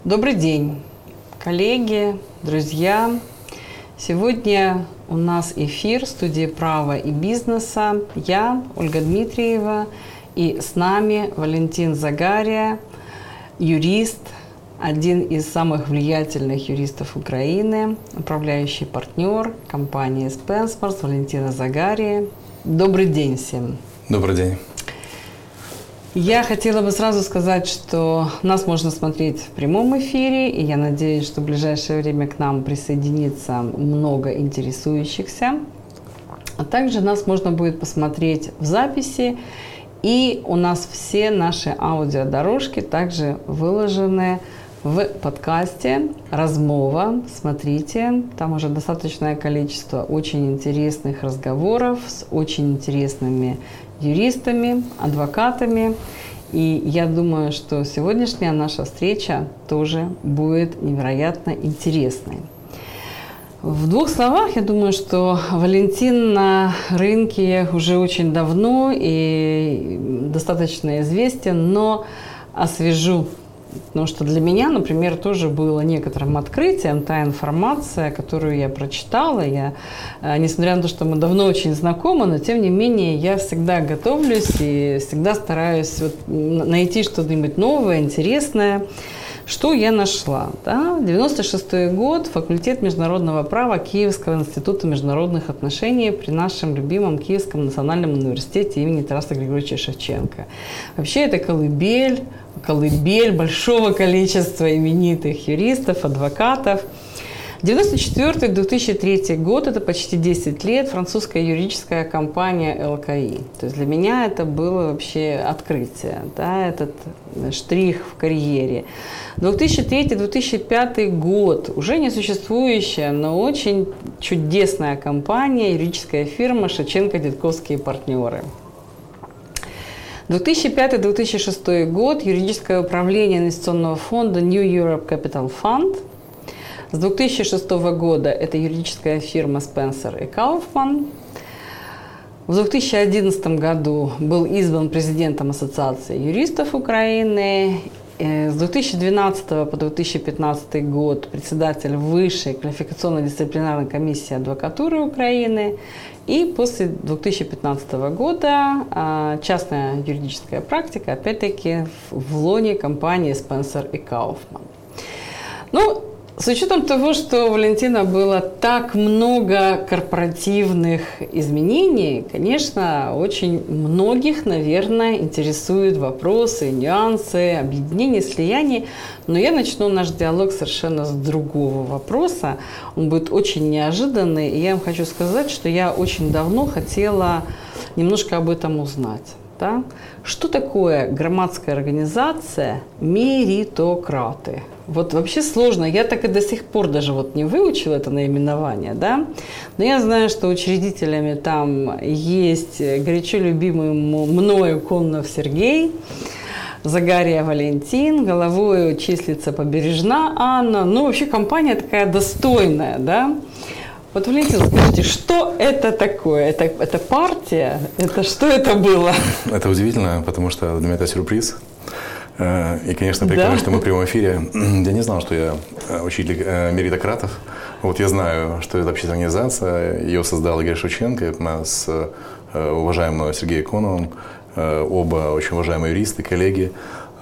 Добрый день, коллеги, друзья. Сегодня у нас эфир студии права и бизнеса. Я, Ольга Дмитриева, и с нами Валентин Загария, юрист, один из самых влиятельных юристов Украины, управляющий партнер компании Spencers Валентина Загария. Добрый день всем. Добрый день. Я хотела бы сразу сказать, что нас можно смотреть в прямом эфире, и я надеюсь, что в ближайшее время к нам присоединится много интересующихся. А также нас можно будет посмотреть в записи, и у нас все наши аудиодорожки также выложены в подкасте «Размова». Смотрите, там уже достаточное количество очень интересных разговоров с очень интересными юристами, адвокатами. И я думаю, что сегодняшняя наша встреча тоже будет невероятно интересной. В двух словах, я думаю, что Валентин на рынке уже очень давно и достаточно известен, но освежу. Потому что для меня, например, тоже было некоторым открытием та информация, которую я прочитала. Несмотря на то, что мы давно очень знакомы, но тем не менее я всегда готовлюсь и всегда стараюсь найти что-нибудь новое, интересное. Что я нашла? 96-й год, факультет международного права Киевского института международных отношений при нашем любимом Киевском национальном университете имени Тараса Григорьевича Шевченко. Вообще это колыбель большого количества именитых юристов, адвокатов. 1994-2003 год, это почти 10 лет, французская юридическая компания ЛКИ. То есть для меня это было вообще открытие, этот штрих в карьере. 2003-2005 год, уже не существующая, но очень чудесная компания, юридическая фирма Шевченко-Дедковские партнеры. 2005-2006 год, юридическое управление инвестиционного фонда New Europe Capital Fund. С 2006 года это юридическая фирма Spencer & Kaufman. В 2011 году был избран президентом Ассоциации юристов Украины. С 2012 по 2015 год председатель Высшей квалификационно-дисциплинарной комиссии адвокатуры Украины. И после 2015 года частная юридическая практика, опять-таки, в лоне компании Spencer & Kaufman. С учетом того, что у Валентина было так много корпоративных изменений, конечно, очень многих, наверное, интересуют вопросы, нюансы, объединения, слияния. Но я начну наш диалог совершенно с другого вопроса. Он будет очень неожиданный. И я вам хочу сказать, что я очень давно хотела немножко об этом узнать. Что такое громадская организация «Меритократы»? Вообще сложно. Я так и до сих пор даже не выучила это наименование, Но я знаю, что учредителями там есть горячо любимый мною Коннов Сергей, Загария Валентин, головой числится Побережна Анна. Вообще компания такая достойная, Валентин, скажите, что это такое? Это партия? Что это было? Это удивительно, потому что для меня это сюрприз. И, конечно, прикольно, что мы в прямом эфире. Я не знал, что я учитель меритократов. Я знаю, что это общественная организация. Ее создал Игорь Шевченко с уважаемым Сергеем Коновым. Оба очень уважаемые юристы, коллеги.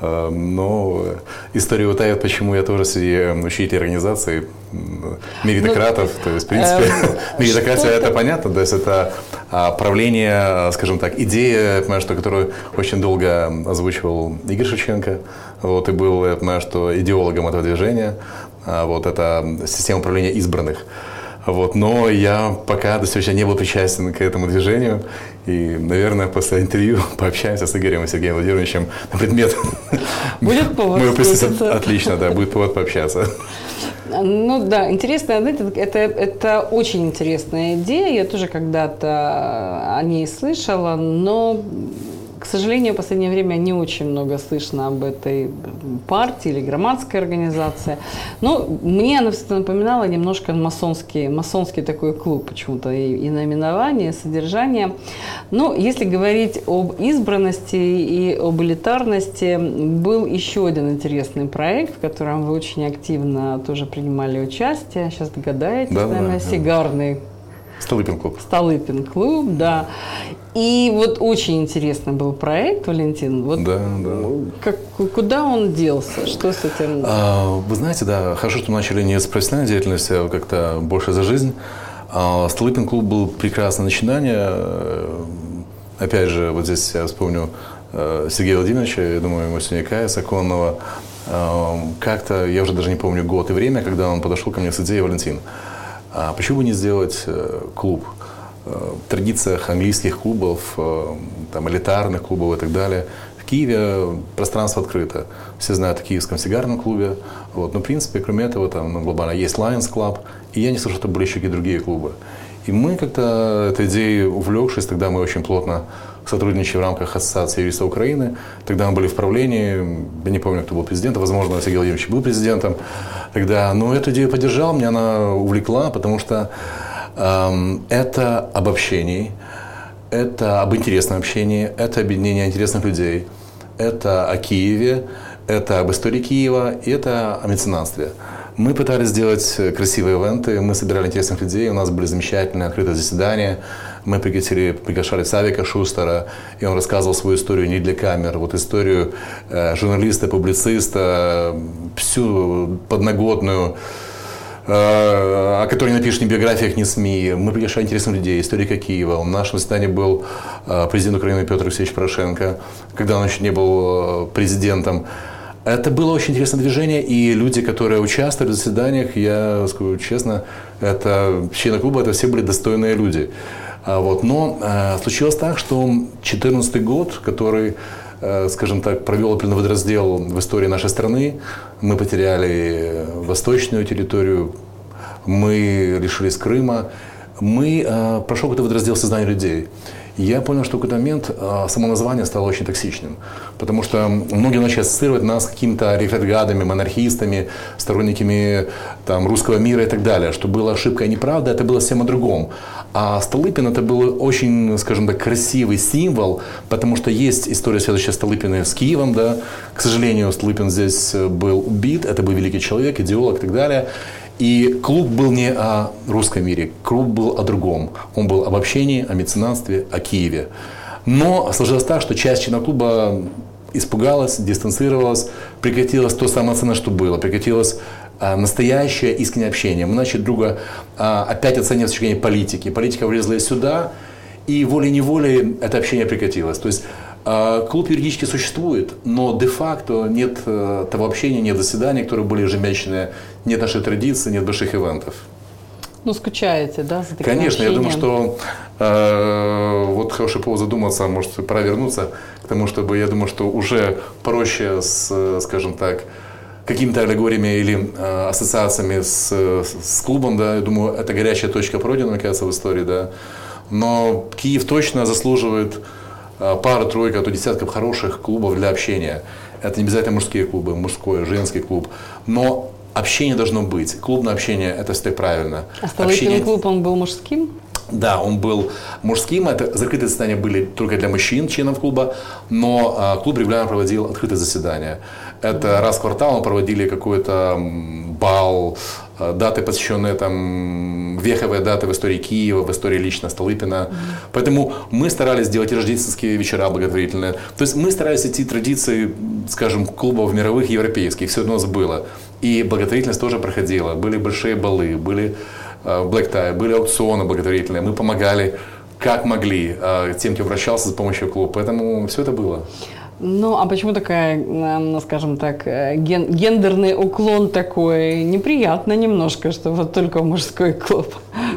Но история утает, почему я тоже среди учителей организации меритократов. То есть, в принципе, меритократия это понятно. То есть это правление, скажем так, идея, которую очень долго озвучивал Игорь Шевченко. И был, я понимаю, что идеологом этого движения. Это система управления избранных. Но я пока до сегодня не был причастен к этому движению. И, наверное, после интервью пообщаемся с Игорем и Сергеем Владимировичем на предмет. Будет повод. Отлично, будет повод пообщаться. Интересно, это очень интересная идея. Я тоже когда-то о ней слышала, но к сожалению, в последнее время не очень много слышно об этой партии или громадской организации. Но мне она всегда напоминала немножко масонский такой клуб почему-то, и наименование, и содержание. Но если говорить об избранности и об элитарности, был еще один интересный проект, в котором вы очень активно тоже принимали участие. Сейчас догадаетесь, наверное, сигарный. Столыпин-клуб. Столыпин-клуб, да. И вот очень интересный был проект, Валентин. Вот куда он делся? Что с этим? Вы знаете, да, хорошо, что мы начали не с профессиональной деятельности, а как-то больше за жизнь. Столыпин-клуб был прекрасное начинание. Опять же, вот здесь я вспомню Сергея Владимировича, я думаю, ему сегодня каяться, Конного. Как-то, я уже даже не помню год и время, когда он подошел ко мне с идеей: Валентин, а почему бы не сделать клуб? В традициях английских клубов, там, элитарных клубов и так далее, в Киеве пространство открыто. Все знают о Киевском сигарном клубе. Вот. Но, в принципе, кроме этого, там, глобально есть Lions Club. И я не слышу, что были еще какие-то другие клубы. И мы как-то этой идеей увлекшись, тогда мы очень плотно сотрудничали в рамках Ассоциации юристов Украины. Тогда мы были в правлении, я не помню, кто был президентом, возможно, Сергей Владимирович был президентом тогда. Но эту идею поддержал, меня она увлекла, потому что это об общении, это об интересном общении, это объединение интересных людей, это о Киеве, это об истории Киева и это о меценатстве. Мы пытались сделать красивые ивенты, мы собирали интересных людей, у нас были замечательные открытые заседания. Мы приглашали Савика Шустера, и он рассказывал свою историю не для камер, вот историю журналиста, публициста, всю подноготную, о которой не напишешь ни в биографиях, ни СМИ. Мы приглашали интересных людей, историка Киева. На нашем заседании был президент Украины Петр Алексеевич Порошенко, когда он еще не был президентом. Это было очень интересное движение, и люди, которые участвовали в заседаниях, я скажу честно, это члены клуба, это все были достойные люди. Вот. Но случилось так, что 2014 год, который, скажем так, провел определенный водораздел в истории нашей страны, мы потеряли восточную территорию, мы лишились Крыма, прошел какой-то водораздел сознания людей. Я понял, что в какой-то момент само название стало очень токсичным, потому что многие начали ассоциировать нас с какими-то ретроградами, монархистами, сторонниками там, русского мира и так далее, что была ошибка и неправда, это было совсем о другом. А Столыпин это был очень, скажем так, красивый символ, потому что есть история, связывающая Столыпина с Киевом, да. К сожалению, Столыпин здесь был убит, это был великий человек, идеолог и так далее. И клуб был не о русском мире, клуб был о другом. Он был об общении, о меценатстве, о Киеве. Но сложилось так, что часть членов клуба испугалась, дистанцировалась, прекратилось то самое ценное, что было, прекратилось настоящее искреннее общение. Мы начали друга опять оценивать с точки зрения политики. Политика влезла сюда, и волей-неволей это общение прекратилось. То есть клуб юридически существует, но де-факто нет того общения, нет заседаний, которые были ежемесячные, нет нашей традиции, нет больших ивентов. Ну, скучаете, да, за таким Конечно, общением? я думаю, что вот хороший повод задуматься, может, пора вернуться к тому, чтобы, я думаю, что уже проще с, скажем так, какими-то аллегориями или ассоциациями с клубом, да, я думаю, это горячая точка пройдена, мне кажется, в истории, да. Но Киев точно заслуживает пара-тройка, а то десятков хороших клубов для общения. Это не обязательно мужские клубы, мужской, женский клуб. Но общение должно быть. Клубное общение – это всегда правильно. А Столыпин клуб, он был мужским? Да, он был мужским. Это закрытые заседания были только для мужчин, членов клуба. Но клуб регулярно проводил открытые заседания. Это раз в квартал мы проводили какой-то бал, даты, посвященные там, веховые даты в истории Киева, в истории лично Столыпина. Поэтому мы старались делать и рождественские вечера благотворительные. То есть мы старались идти традиции, скажем, клубов мировых, европейских. Все это у нас было. И благотворительность тоже проходила. Были большие балы, были black tie, были аукционы благотворительные. Мы помогали как могли тем, кто обращался за помощью в клуб. Поэтому все это было. Ну, а почему такая, скажем так, гендерный уклон такой? Неприятно немножко, что вот только мужской клуб.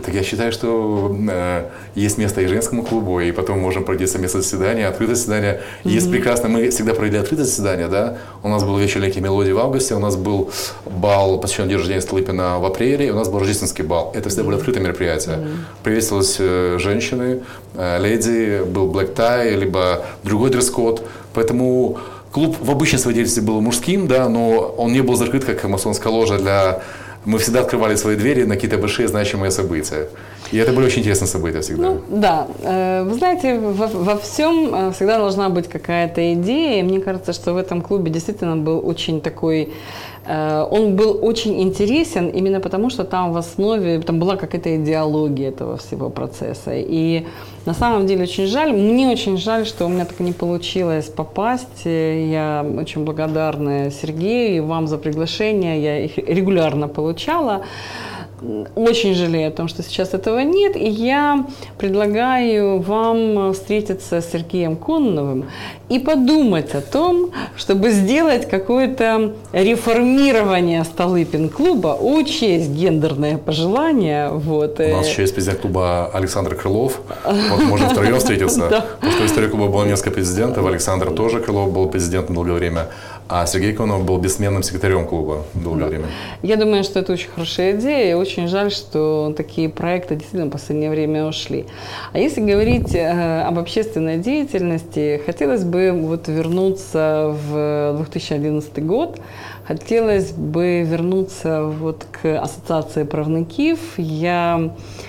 Так я считаю, что есть место и женскому клубу, и потом можем пройти совместное заседание, открытое заседание. Есть прекрасно, мы всегда провели открытое заседание, да. У нас был вечер легких мелодий в августе, у нас был бал, посвященный дню рождения Столыпина в апреле, и у нас был рождественский бал. Это всегда были открытые мероприятия. Приветствовались женщины, леди, был black tie, либо другой дресс-код. Поэтому клуб в обычной своей деятельности был мужским, да, но он не был закрыт, как масонская ложа Мы всегда открывали свои двери на какие-то большие значимые события. И это были очень интересные события всегда. Ну, да. Вы знаете, во всем всегда должна быть какая-то идея. И мне кажется, что в этом клубе действительно был очень такой... Он был очень интересен именно потому, что там в основе там была какая-то идеология этого всего процесса. И на самом деле очень жаль, мне очень жаль, что у меня так и не получилось попасть. Я очень благодарна Сергею и вам за приглашение, я их регулярно получала. Очень жалею о том, что сейчас этого нет, и я предлагаю вам встретиться с Сергеем Конновым и подумать о том, чтобы сделать какое-то реформирование Столыпин-клуба, учесть гендерные пожелания. Вот. У нас еще есть президент клуба Александр Крылов, вот можем втроем встретиться, потому что в истории клуба было несколько президентов, Александр тоже Крылов был президентом долгое время, а Сергей Коннов был бессменным секретарем клуба долгое время. Я думаю, что это очень хорошая идея, и очень жаль, что такие проекты действительно в последнее время ушли. А если говорить об общественной деятельности, хотелось бы вот вернуться в 2011 год, хотелось бы вернуться вот к ассоциации правників. Я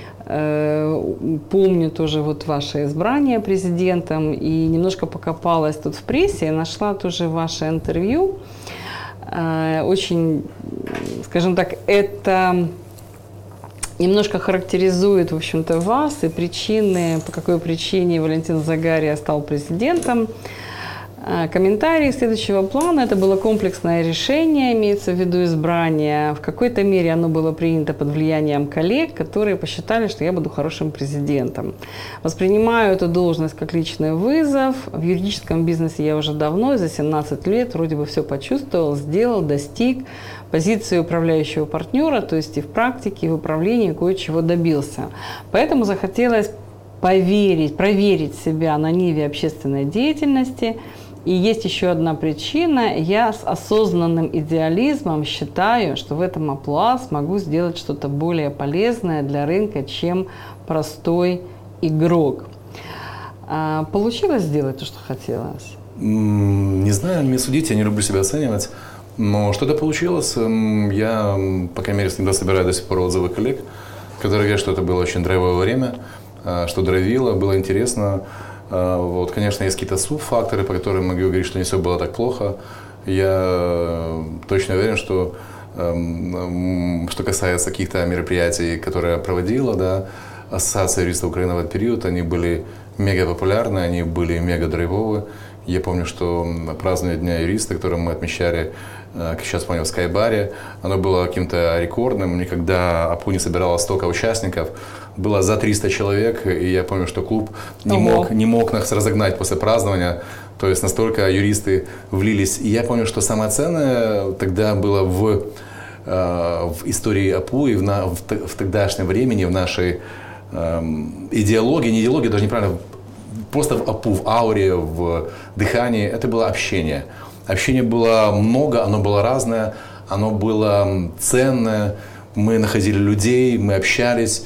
помню тоже вот ваше избрание президентом и немножко покопалась тут в прессе и нашла тоже ваше интервью. Очень, скажем так, это немножко характеризует, в общем-то, вас и причины, по какой причине Валентин Загария стал президентом. Комментарий следующего плана. Это было комплексное решение, имеется в виду избрание. В какой-то мере оно было принято под влиянием коллег, которые посчитали, что я буду хорошим президентом. Воспринимаю эту должность как личный вызов. В юридическом бизнесе я уже давно, за 17 лет, вроде бы все почувствовал, сделал, достиг позиции управляющего партнера, то есть и в практике, и в управлении кое-чего добился. Поэтому захотелось проверить себя на ниве общественной деятельности. И есть еще одна причина. Я с осознанным идеализмом считаю, что в этом амплуа смогу сделать что-то более полезное для рынка, чем простой игрок. Получилось сделать то, что хотелось? Не знаю, мне судить, я не люблю себя оценивать. Но что-то получилось. Я, по крайней мере, всегда собираю до сих пор отзывы коллег, которые говорят, что это было очень драйвовое время, что драйвило, было интересно. Вот, конечно, есть какие-то субфакторы, по которым могу говорить, что не все было так плохо. Я точно уверен, что что касается каких-то мероприятий, которые я проводила, да, Ассоциация юристов Украины в этот период, они были мега популярны, они были мега драйвовы. Я помню, что празднование Дня юриста, который мы отмечали, как сейчас помню, в Скайбаре, оно было каким-то рекордным. Никогда АПУ не собирало столько участников. Было за 300 человек, и я помню, что клуб не мог нас разогнать после празднования. То есть настолько юристы влились. И я помню, что самое ценное тогда было в истории АПУ и в тогдашнем времени, в нашей идеологии, не идеологии, даже неправильно, просто в АПУ, в ауре, в дыхании, это было общение. Общения было много, оно было разное, оно было ценное. Мы находили людей, мы общались,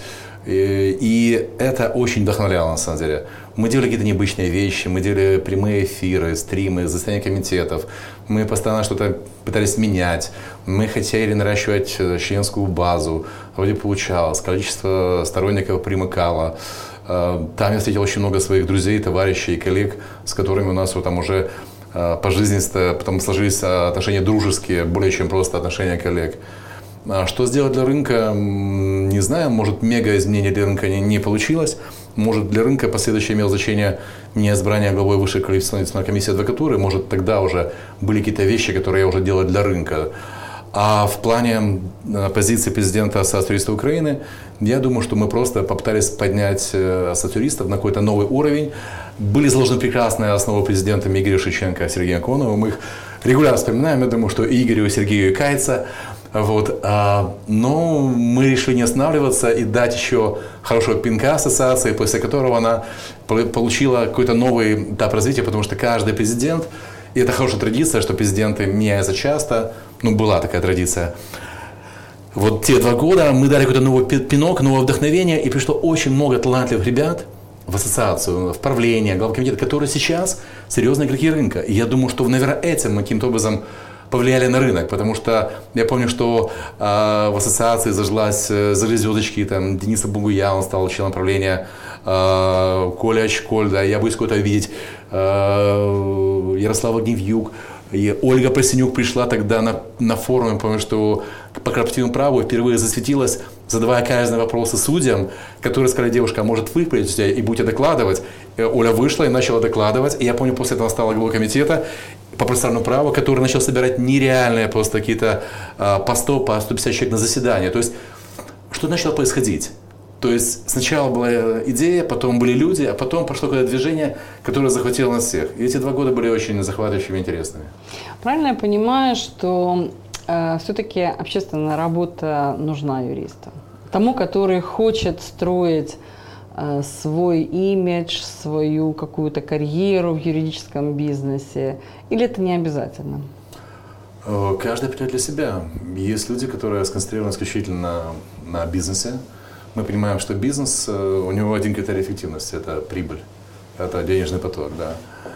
и это очень вдохновляло на самом деле. Мы делали какие-то необычные вещи, мы делали прямые эфиры, стримы, заседания комитетов. Мы постоянно что-то пытались менять. Мы хотели наращивать членскую базу. Вроде получалось, количество сторонников примыкало. Там я встретил очень много своих друзей, товарищей, коллег, с которыми у нас вот там уже по жизни потом сложились отношения дружеские, более чем просто отношения коллег. Что сделать для рынка, не знаю, может мега изменений для рынка не получилось, может для рынка последующее имело значение не избрание главой Высшей квалификационной комиссии адвокатуры, может тогда уже были какие-то вещи, которые я уже делал для рынка. А в плане позиции президента Ассоциации юристов Украины, я думаю, что мы просто попытались поднять Ассоциацию юристов на какой-то новый уровень. Были заложены прекрасные основы президентами Игоря Шевченко и Сергея Коннова. Мы их регулярно вспоминаем. Я думаю, что и Игорю, и Сергею, и Кайца. Вот. Но мы решили не останавливаться и дать еще хорошего пинка ассоциации, после которого она получила какой-то новый этап развития, потому что каждый президент, и это хорошая традиция, что президенты меняются часто, была такая традиция. Вот те 2 года мы дали какой-то новый пинок, новое вдохновение, и пришло очень много талантливых ребят в ассоциацию, в правление, главкомитет, которые сейчас серьезные игроки рынка. И я думаю, что, наверное, этим мы каким-то образом повлияли на рынок, потому что я помню, что в ассоциации зажглись звездочки, там, Дениса Бугуя, он стал членом правления, Коля Очколь, да, я боюсь кого-то видеть, Ярослава Гневьюк, и Ольга Просенюк пришла тогда на форум, помню, что по корпоративному праву впервые засветилась, задавая каждый вопросы судьям, которые сказали: девушка, а может вы придете и будете докладывать? Оля вышла и начала докладывать, и я помню, после этого стала главой комитета по процессуальному праву, который начал собирать нереальные просто какие-то по 100, по 150 человек на заседание. То есть, что начало происходить? То есть, сначала была идея, потом были люди, а потом пошло какое-то движение, которое захватило нас всех. И эти 2 года были очень захватывающими и интересными. Правильно я понимаю, что все-таки общественная работа нужна юристу? Тому, который хочет строить свой имидж, свою какую-то карьеру в юридическом бизнесе, или это не обязательно? Каждый определяет для себя. Есть люди, которые сконцентрированы исключительно на бизнесе. Мы понимаем, что бизнес, у него один критерий эффективности – это прибыль, это денежный поток. Да.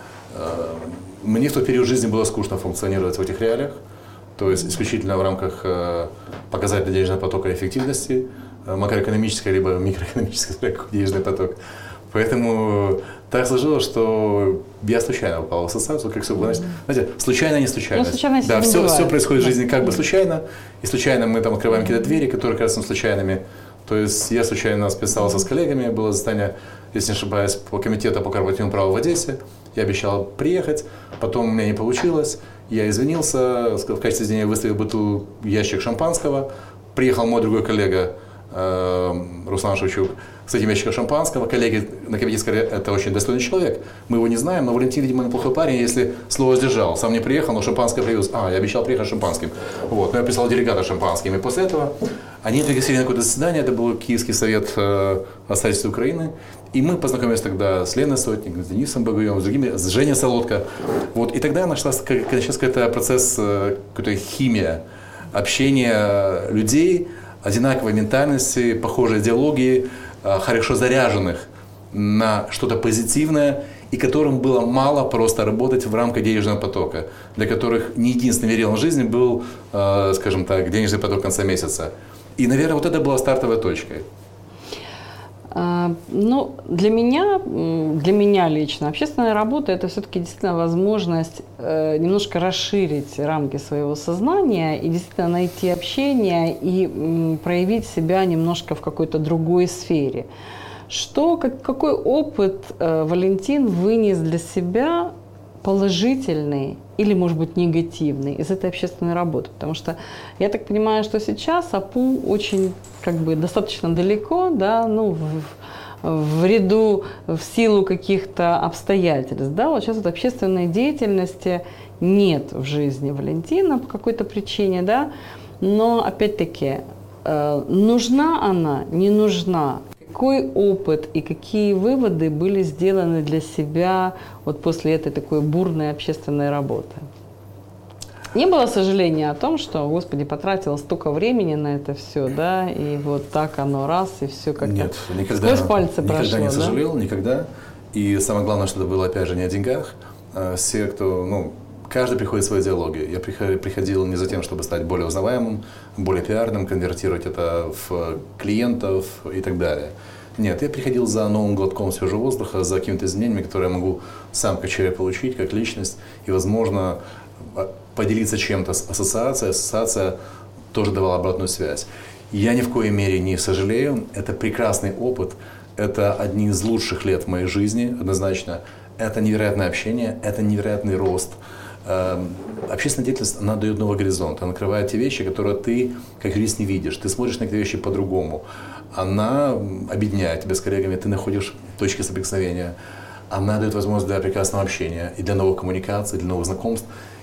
Мне в тот период жизни было скучно функционировать в этих реалиях, то есть исключительно в рамках показателя денежного потока и эффективности, макроэкономической либо микроэкономической денежный поток. Поэтому так сложилось, что я случайно попал в ассоциацию, как все было. Знаете, случайно, не случайно. Да, все происходит в жизни как бы случайно, и случайно мы там открываем какие-то двери, которые кажутся случайными. То есть я случайно списался с коллегами, было заседание, если не ошибаюсь, по комитету по корпоративному праву в Одессе. Я обещал приехать, потом у меня не получилось. Я извинился, в качестве извинения выставил бутылку, ящик шампанского. Приехал мой другой коллега Руслан Шевчук с этим ящиком шампанского. Коллеги на комитете сказали: это очень достойный человек. Мы его не знаем, но Валентин, видимо, неплохой парень, если слово сдержал. Сам не приехал, но шампанское привез. Я обещал приехать шампанским. Вот. Но я прислал делегата шампанским. И после этого они пригласили на какое-то заседание. Это был Киевский совет Ассоциации Украины. И мы познакомились тогда с Леной Сотник, с Денисом Багуевым, с другими, с Женей Солодко. Вот. И тогда начался сейчас какой-то процесс, какая-то химия, общения людей, одинаковой ментальности, похожей идеологии, хорошо заряженных на что-то позитивное, и которым было мало просто работать в рамках денежного потока, для которых не единственным мерилом жизни был, скажем так, денежный поток в конце месяца. И, наверное, вот это была стартовой точкой. Для меня лично общественная работа – это все-таки действительно возможность немножко расширить рамки своего сознания и действительно найти общение и проявить себя немножко в какой-то другой сфере. Какой опыт Валентин вынес для себя положительный или, может быть, негативный из этой общественной работы? Потому что я так понимаю, что сейчас АПУ очень достаточно далеко, да, в ряду, в силу каких-то обстоятельств. Да, вот сейчас вот общественной деятельности нет в жизни Валентина по какой-то причине, да, но опять-таки нужна она, не нужна? Какой опыт и какие выводы были сделаны для себя вот после этой такой бурной общественной работы? Не было сожаления о том, что, Господи, потратила столько времени на это все, да, и вот так оно раз, и все как-то Нет, никогда, сквозь пальцы прошло. Никогда не сожалел, да? Никогда. И самое главное, что это было, опять же, не о деньгах. Все, кто, каждый приходит в свою идеологию. Я приходил не за тем, чтобы стать более узнаваемым, более пиарным, конвертировать это в клиентов и так далее. Нет, я приходил за новым глотком свежего воздуха, за какими-то изменениями, которые я могу сам как человек получить, как личность, и, возможно, поделиться чем-то с ассоциацией. Ассоциация тоже давала обратную связь. Я ни в коей мере не сожалею. Это прекрасный опыт. Это одни из лучших лет в моей жизни, однозначно. Это невероятное общение, это невероятный рост. Общественная деятельность, она дает новый горизонт. Она открывает те вещи, которые ты, как юрист, не видишь. Ты смотришь на эти вещи по-другому. Она объединяет тебя с коллегами, ты находишь точки соприкосновения. Она дает возможность для прекрасного общения и для новых коммуникаций, для новых знакомств.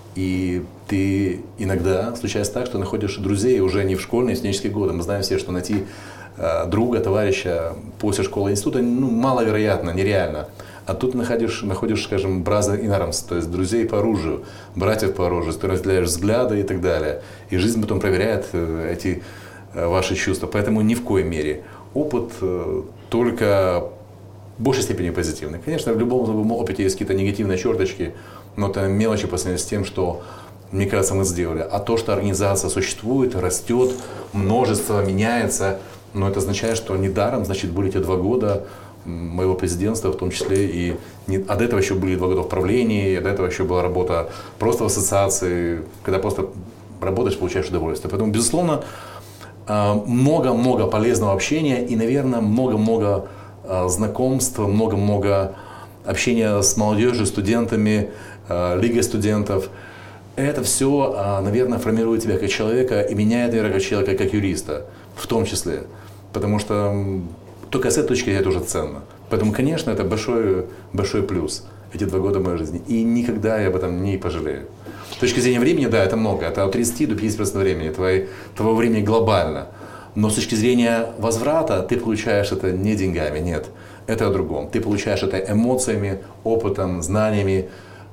И ты иногда случается так, что находишь друзей уже не в школьные, студенческие годы. Мы знаем все, что найти друга, товарища после школы и института маловероятно, нереально. А тут находишь, скажем, brothers in arms, то есть друзей по оружию, братьев по оружию, с которыми разделяешь взгляды и так далее. И жизнь потом проверяет эти ваши чувства. Поэтому ни в коей мере. Опыт только в большей степени позитивный. Конечно, в любом опыте есть какие-то негативные черточки, но это мелочи по сравнению с тем, что, мне кажется, мы сделали. А то, что организация существует, растет, множество меняется, но это означает, что недаром, значит, были те 2 года моего президентства, в том числе и а до этого еще были 2 года в правлении, до этого еще была работа просто в ассоциации, когда просто работаешь, получаешь удовольствие. Поэтому, безусловно, много-много полезного общения и, наверное, много-много знакомств, много-много общения с молодежью, студентами, лигой студентов. Это все, наверное, формирует тебя как человека и меняет, наверное, как человека, как юриста, в том числе. Потому что только с этой точки зрения это уже ценно. Поэтому, конечно, это большой плюс, эти 2 года моей жизни. И никогда я об этом не пожалею. С точки зрения времени, да, это много. Это от 30 до 50% времени, твоего времени глобально. Но с точки зрения возврата ты получаешь это не деньгами, нет. Это о другом. Ты получаешь это эмоциями, опытом, знаниями,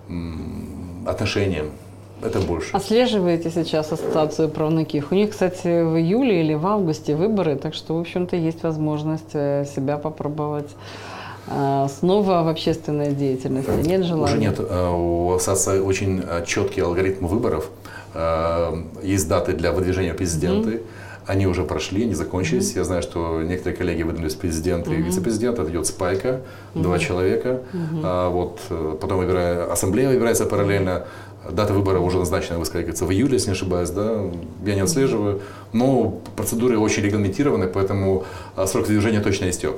отношением. Это больше. Отслеживаете сейчас ассоциацию правнуких? У них, кстати, в июле или в августе выборы, так что, в общем-то, есть возможность себя попробовать снова в общественной деятельности. Нет желания? Уже нет. У ассоциации очень четкий алгоритм выборов. Есть даты для выдвижения президента. Они уже прошли, они закончились. Я знаю, что некоторые коллеги выдвинулись президент и вице-президент. Это идет спайка, 2 человека. Потом ассамблея выбирается параллельно. Дата выбора уже назначена, вы сказали, в июле, если не ошибаюсь, да? Я не отслеживаю. Но процедуры очень регламентированы, поэтому срок движения точно истек.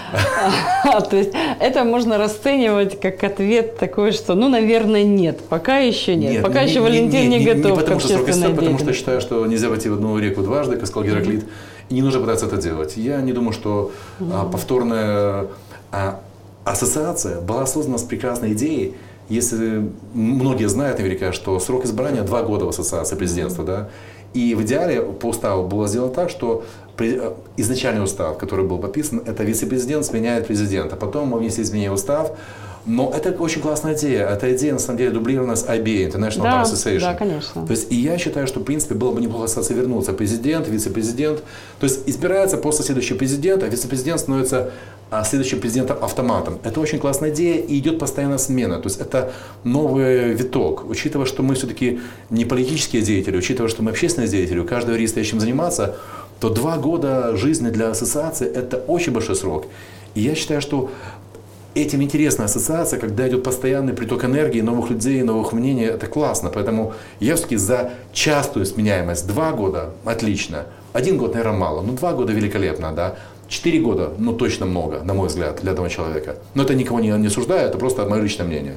То есть это можно расценивать как ответ такой, что, наверное, нет. Пока еще нет. Пока еще Валентин не готов к общественной деятельности. Потому что я считаю, что нельзя войти в одну реку дважды, как сказал Гераклит, и не нужно пытаться это делать. Я не думаю, что повторная ассоциация была создана с прекрасной идеей. Если многие знают наверняка, что срок избрания 2 года в ассоциации президентства, да, и в идеале по уставу было сделано так, что изначальный устав, который был подписан, это вице-президент сменяет президента. Потом мы внесли изменения в устав. Но это очень классная идея. Эта идея, на самом деле, дублирована с IBA, International Bar Association. Да, конечно. То есть, и я считаю, что, в принципе, было бы неплохо ассоциации вернуться. Президент, вице-президент. То есть, избирается после следующего президента, а вице-президент становится следующим президентом автоматом. Это очень классная идея, и идет постоянная смена. То есть, это новый виток. Учитывая, что мы все-таки не политические деятели, учитывая, что мы общественные деятели, у каждого юриста есть чем заниматься, то 2 года жизни для ассоциации – это очень большой срок. И я считаю, что этим интересна ассоциация, когда идет постоянный приток энергии, новых людей, новых мнений, это классно. Поэтому я все-таки за частую сменяемость. 2 года – отлично. 1 год, наверное, мало, но 2 года великолепно, да. 4 года, точно много, на мой взгляд, для этого человека. Но это никого не осуждаю, это просто мое личное мнение.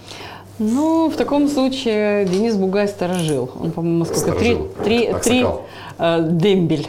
В таком случае Денис Бугай сторожил. Он, по-моему, сколько? 3 дембель.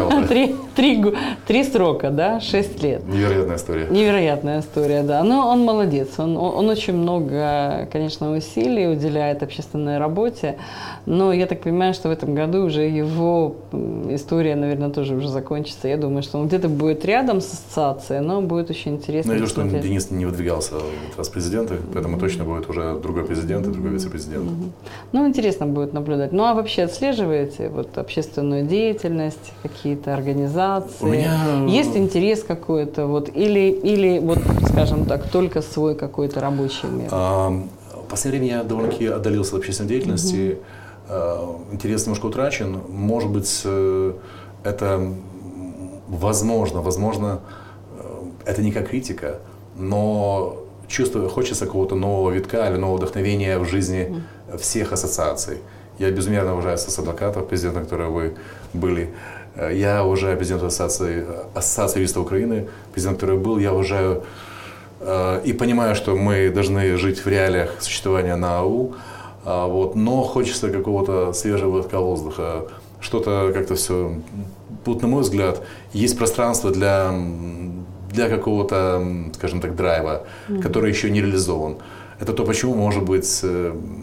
3 срока, да? 6 лет. Невероятная история. Невероятная история, да. Но он молодец. Он очень много, конечно, усилий уделяет общественной работе. Но я так понимаю, что в этом году уже его история, наверное, тоже уже закончится. Я думаю, что он где-то будет рядом с ассоциацией, но будет очень интересно. Я думаю, что Денис не выдвигался в этот раз президента, поэтому точно будет уже другой президент и другой вице-президент. Интересно будет наблюдать. А вообще отслеживаете общественную деятельность, какие-то организации? Есть интерес какой-то? Или скажем так, только свой какой-то рабочий мир? В последнее время я довольно-таки отдалился от общественной деятельности. Интерес немножко утрачен. Может быть, это возможно, это не как критика, но хочется какого-то нового витка или нового вдохновения в жизни всех ассоциаций. Я безумерно уважаю ассоциацию адвокатов, президентом которой вы были. Я уважаю президента Ассоциации юристов Украины, президент, который был. Я уважаю и понимаю, что мы должны жить в реалиях существования на АУ, но хочется какого-то свежего воздуха, что-то как-то все. Вот, на мой взгляд, есть пространство для какого-то, скажем так, драйва, который еще не реализован. Это то, почему, может быть,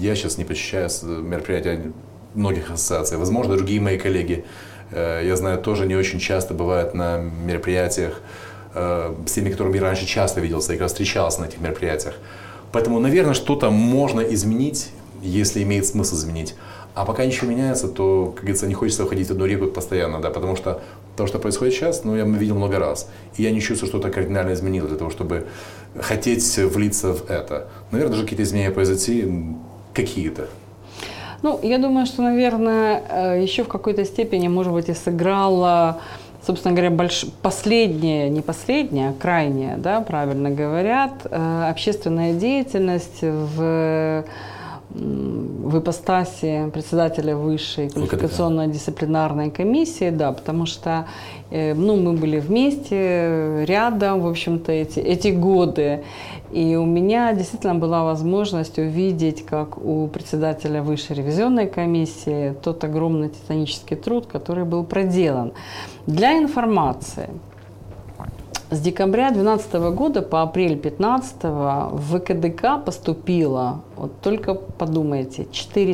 я сейчас не посещаю мероприятия многих ассоциаций. Возможно, другие мои коллеги, я знаю, тоже не очень часто бывают на мероприятиях с теми, которыми я раньше часто виделся, и как раз встречался на этих мероприятиях. Поэтому, наверное, что-то можно изменить, если имеет смысл изменить. А пока ничего меняется, то, как говорится, не хочется уходить в одну реку постоянно, да, потому что то, что происходит сейчас, я видел много раз. И я не чувствую, что что-то кардинально изменилось для того, чтобы хотеть влиться в это. Наверное, даже какие-то изменения произойти, какие-то. Я думаю, что, наверное, еще в какой-то степени, может быть, и сыграла, собственно говоря, последняя, не последняя, а крайняя, да, правильно говорят, общественная деятельность в ипостаси председателя Высшей квалификационно-дисциплинарной комиссии, да, потому что мы были вместе, рядом, в общем-то, эти годы, и у меня действительно была возможность увидеть, как у председателя Высшей ревизионной комиссии тот огромный титанический труд, который был проделан. Для информации, с декабря 2012 года по апрель 2015 в ВКДК поступило, вот только подумайте,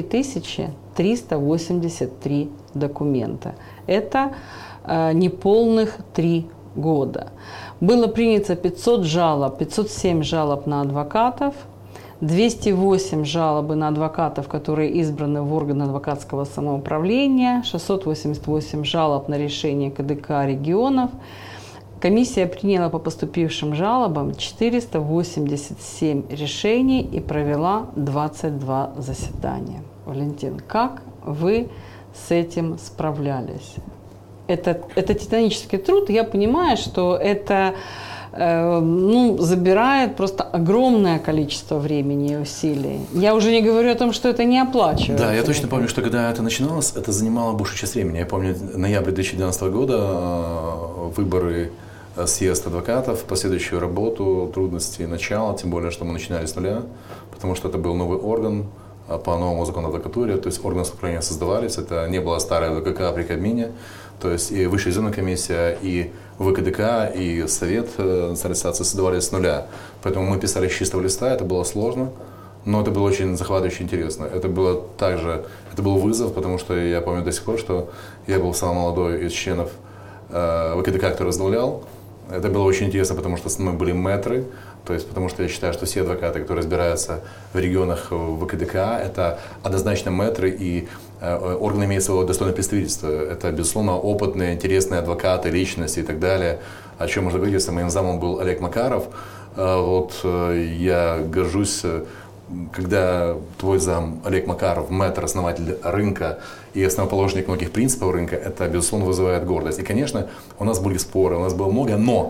4383 документа. Это неполных 3 года. Было принято 507 жалоб на адвокатов, 208 жалобы на адвокатов, которые избраны в органы адвокатского самоуправления, 688 жалоб на решение КДК регионов. Комиссия приняла по поступившим жалобам 487 решений и провела 22 заседания. Валентин, как вы с этим справлялись? Это титанический труд. Я понимаю, что это забирает просто огромное количество времени и усилий. Я уже не говорю о том, что это не оплачивается. Да, я точно помню, что когда это начиналось, это занимало большую часть времени. Я помню, ноябрь 2012 года, выборы, съезд адвокатов, последующую работу, трудности начала, тем более, что мы начинали с нуля, потому что это был новый орган по новому закону адвокатуре, то есть органы управления создавались, это не было старое ВКК при Кабмине, то есть и Высшая ревизионная комиссия, и ВКДК, и Совет Национальной ассоциации создавались с нуля. Поэтому мы писали с чистого листа, это было сложно, но это было очень захватывающе интересно. Это был вызов, потому что я помню до сих пор, что я был самый молодой из членов ВКДК, который возглавлял. Это было очень интересно, потому что с нами были мэтры, то есть потому что я считаю, что все адвокаты, которые разбираются в регионах ВКДК, это однозначно мэтры, и орган имеет свое достойное представительство. Это, безусловно, опытные, интересные адвокаты, личности и так далее. О чем можно говорить, если моим замом был Олег Макаров. Я горжусь, когда твой зам Олег Макаров, мэтр, основатель рынка и основоположник многих принципов рынка, это, безусловно, вызывает гордость. И, конечно, у нас были споры, у нас было много, но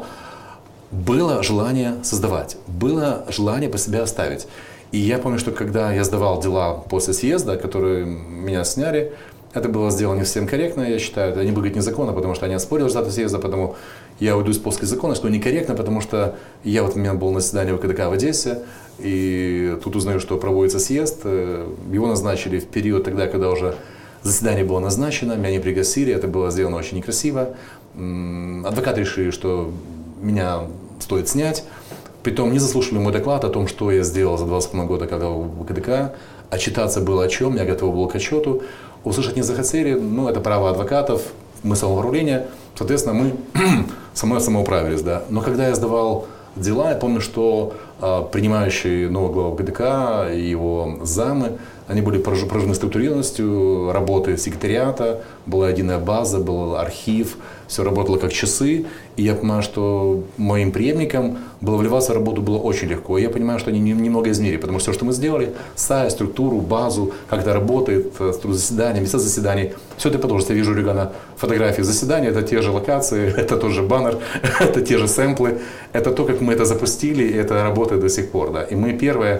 было желание создавать, было желание по себе оставить. И я помню, что когда я сдавал дела после съезда, которые меня сняли, это было сделано не совсем корректно, я считаю, это не будет незаконно, потому что они оспорили результаты съезда, поэтому я уйду из плоской закона, что некорректно, потому что я в этот момент был на заседании ВКДК в Одессе, и тут узнаю, что проводится съезд, его назначили в период тогда, когда уже заседание было назначено, меня не пригласили, это было сделано очень некрасиво. Адвокаты решили, что меня стоит снять, притом не заслушали мой доклад о том, что я сделал за 21 года, когда в ВКДК, отчитаться было о чем, я готов был к отчету, услышать не захотели, это право адвокатов, мы самоуправление, соответственно, мы самоуправились, да. Но когда я сдавал дела, я помню, что принимающий нового главу ВКДК и его замы, они были поражены структурированностью работы секретариата, была единая база, был архив, все работало как часы. И я понимаю, что моим преемникам вливаться в работу было очень легко. И я понимаю, что они немного измерили, потому что все, что мы сделали, сайт, структуру, базу, как это работает, заседания, места заседаний, все это продолжится. Я вижу у Регана фотографии заседания, это те же локации, это тот же баннер, это те же сэмплы, это то, как мы это запустили, и это работает до сих пор. Да. И мы первое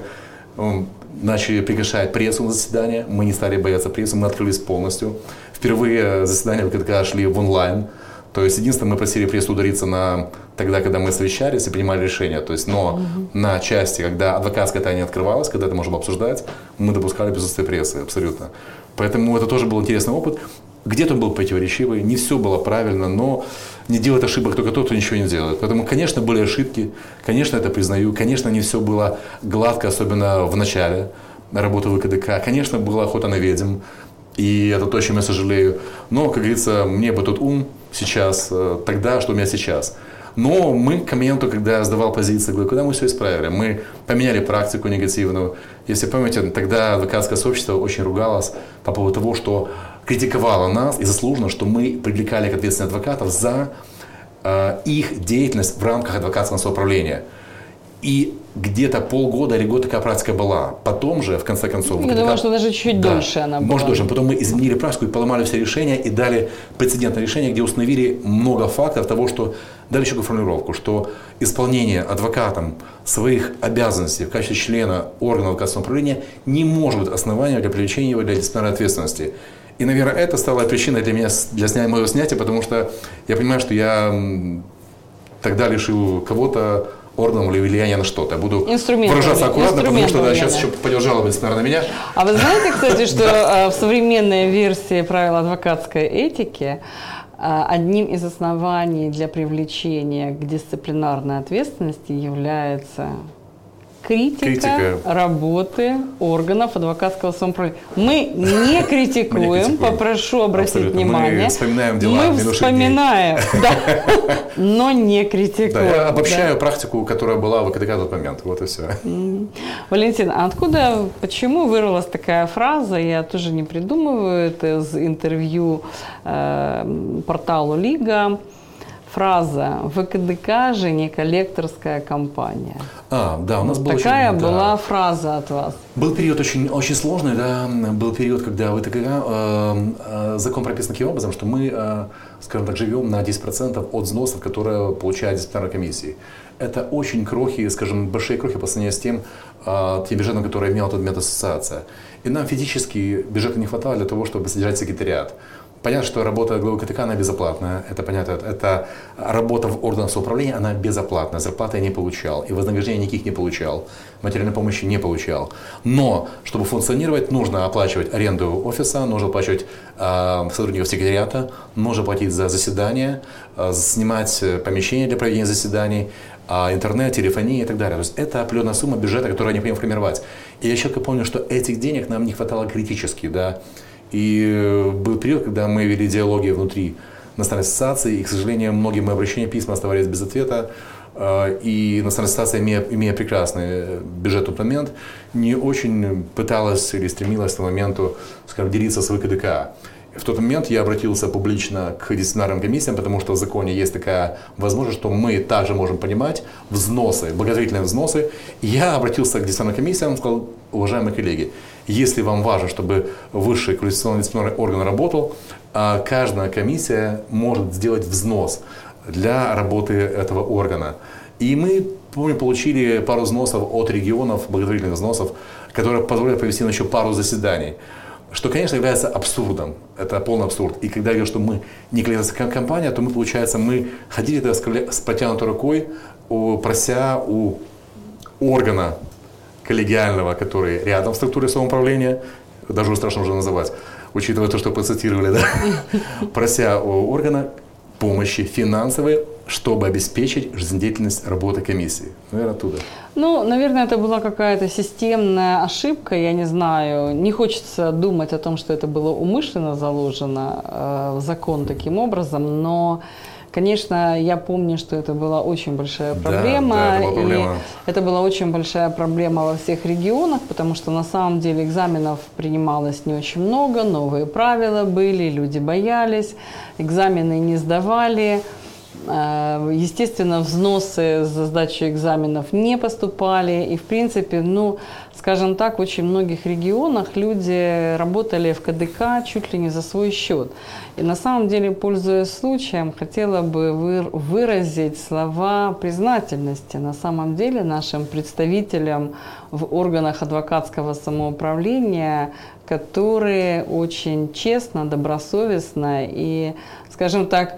начали приглашать прессу на заседание, мы не стали бояться прессу, мы открылись полностью. Впервые заседания ВКДК шли в онлайн. То есть, единственное, мы просили прессу удариться на тогда, когда мы совещались и принимали решения. То есть, но на части, когда адвокатская тайна не открывалась, когда это можно было обсуждать, мы допускали присутствие прессы, абсолютно. Поэтому это тоже был интересный опыт. Где-то он был противоречивый, не все было правильно, но не делает ошибок только тот, кто ничего не делает. Поэтому, конечно, были ошибки, конечно, это признаю, конечно, не все было гладко, особенно в начале. работы в ВКДК. Конечно, была охота на ведьм, и это то, о чем я сожалею. Но, как говорится, мне бы тот ум сейчас, тогда, что у меня сейчас. Но мы к моменту, когда я сдавал позиции, говорю, куда мы все исправили? Мы поменяли практику негативную. Если помните, тогда адвокатское сообщество очень ругалось по поводу того, что критиковало нас, и заслуженно, что мы привлекали к ответственности адвокатов за их деятельность в рамках адвокатского самоуправления. И где-то полгода или год такая практика была. Потом же, в конце концов... Я думаю, что даже чуть дольше она была. Может, дольше. Потом мы изменили практику и поломали все решения и дали прецедентное решение, где установили много фактов того, что дали еще формулировку, что исполнение адвокатом своих обязанностей в качестве члена органа адвокатского управления не может быть основанием для привлечения его для дисциплинарной ответственности. И, наверное, это стало причиной для меня, для моего снятия, потому что я понимаю, что я тогда лишил кого-то органом или влияния на что-то. Я буду выражаться аккуратно, потому что сейчас еще пойдет жалоба на меня. А вы знаете, кстати, что в современной версии правил адвокатской этики одним из оснований для привлечения к дисциплинарной ответственности является критика работы органов адвокатского самоуправления. Мы не критикуем, попрошу обратить внимание. Мы вспоминаем дела. Мы вспоминаем, но не критикуем. Я обобщаю практику, которая была в ВКДК в тот момент. Вот и все. Валентин, а откуда, почему вырвалась такая фраза? Я тоже не придумываю, это из интервью порталу Лига. Фраза «ВКДК же не коллекторская компания». Да, у нас была такая была фраза от вас. Был период очень, очень сложный, да, был период, когда ВКДК, закон прописан таким образом, что мы, скажем так, живем на 10% от взносов, которые получают дисциплинарные комиссии. Это очень крохи, скажем, большие крохи по сравнению с тем бюджетом, который имела тот момент ассоциация. И нам физически бюджета не хватало для того, чтобы содержать секретариат. Понятно, что работа главы КТК, она безоплатная, это понятно, это работа в органах самоуправления, она безоплатная, зарплаты я не получал, и вознаграждения никаких не получал, материальной помощи не получал. Но, чтобы функционировать, нужно оплачивать аренду офиса, нужно оплачивать сотрудников секретариата, нужно платить за заседания, снимать помещения для проведения заседаний, интернет, телефония и так далее. То есть это определенная сумма бюджета, которую необходимо формировать. И я четко помню, что этих денег нам не хватало критически, да. И был период, когда мы вели диалоги внутри Национальной ассоциации, и, к сожалению, многие мои обращения, письма оставались без ответа. И Национальная ассоциация, имея прекрасный бюджет в тот момент, не очень пыталась или стремилась к тому моменту, скажем, делиться с ВКДК. В тот момент я обратился публично к дисциплинарным комиссиям, потому что в законе есть такая возможность, что мы также можем понимать взносы, благотворительные взносы. Я обратился к дисциплинарным комиссиям и сказал: уважаемые коллеги, если вам важно, чтобы высший квалификационный дисциплинарный орган работал, каждая комиссия может сделать взнос для работы этого органа. И мы, помню, получили пару взносов от регионов, благотворительных взносов, которые позволяют провести еще пару заседаний. Что, конечно, является абсурдом. Это полный абсурд. И когда я говорю, что мы не коллекторская компания, то мы, получается, мы ходили с протянутой рукой, прося у органа коллегиального, который рядом в структуре самоуправления, даже страшно уже называть, учитывая то, что процитировали, да, прося у органа помощи финансовой, чтобы обеспечить жизнедеятельность работы комиссии. Наверное, оттуда. Ну, наверное, это была какая-то системная ошибка, я не знаю. Не хочется думать о том, что это было умышленно заложено в закон таким образом, но, конечно, я помню, что это была очень большая проблема. Да, это была проблема. И это была очень большая проблема во всех регионах, потому что на самом деле экзаменов принималось не очень много, новые правила были, люди боялись, экзамены не сдавали. Естественно, взносы за сдачу экзаменов не поступали. И, в принципе, ну, скажем так, в очень многих регионах люди работали в КДК чуть ли не за свой счет. И на самом деле, пользуясь случаем, хотела бы выразить слова признательности на самом деле нашим представителям в органах адвокатского самоуправления, которые очень честно, добросовестно и, скажем так,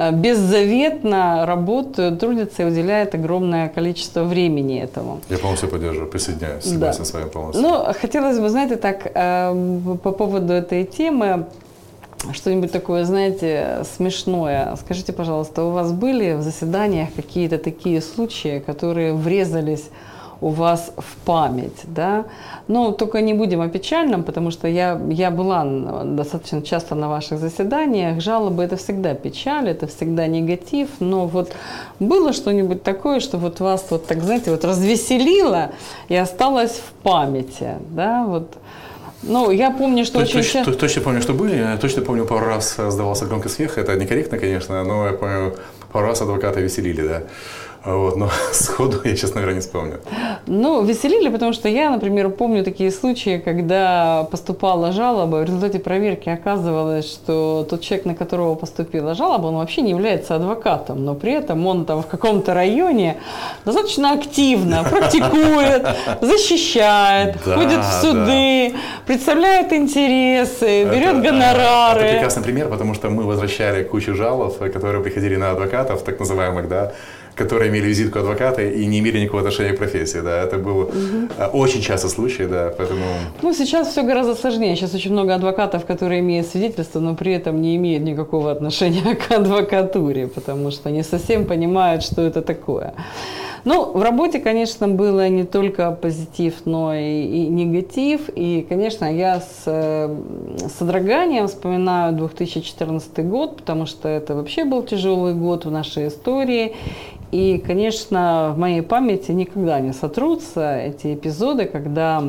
беззаветно работают, трудятся и уделяют огромное количество времени этому. Я полностью поддерживаю, присоединяюсь, согласен с вами полностью. Ну, хотелось бы, знаете, так, по поводу этой темы, что-нибудь такое, знаете, смешное. Скажите, пожалуйста, у вас были в заседаниях какие-то такие случаи, которые врезались у вас в память, да? Но только не будем о печальном, потому что я была достаточно часто на ваших заседаниях. Жалобы – это всегда печаль, это всегда негатив, но вот было что-нибудь такое, что вот вас вот так, знаете, вот развеселило и осталось в памяти, да, вот. Ну, я помню, что очень часто... Точно помню, что были. Я точно помню, пару раз сдавался громкий смех. Это некорректно, конечно, но я помню, пару раз адвоката веселили, да. Вот, но сходу я, честно говоря, не вспомню. Ну, веселили, потому что я, например, помню такие случаи, когда поступала жалоба, в результате проверки оказывалось, что тот человек, на которого поступила жалоба, он вообще не является адвокатом, но при этом он там в каком-то районе достаточно активно практикует, защищает, ходит в суды, представляет интересы, берет гонорары. Это прекрасный пример, потому что мы возвращали кучу жалоб, которые приходили на адвокатов, так называемых, да, которые имели визитку адвоката и не имели никакого отношения к профессии, да, это был очень частый случай, да, поэтому... Ну, сейчас все гораздо сложнее, сейчас очень много адвокатов, которые имеют свидетельство, но при этом не имеют никакого отношения к адвокатуре, потому что не совсем понимают, что это такое. Ну, в работе, конечно, было не только позитив, но и негатив. И, конечно, я с содроганием вспоминаю 2014 год, потому что это вообще был тяжелый год в нашей истории. И, конечно, в моей памяти никогда не сотрутся эти эпизоды, когда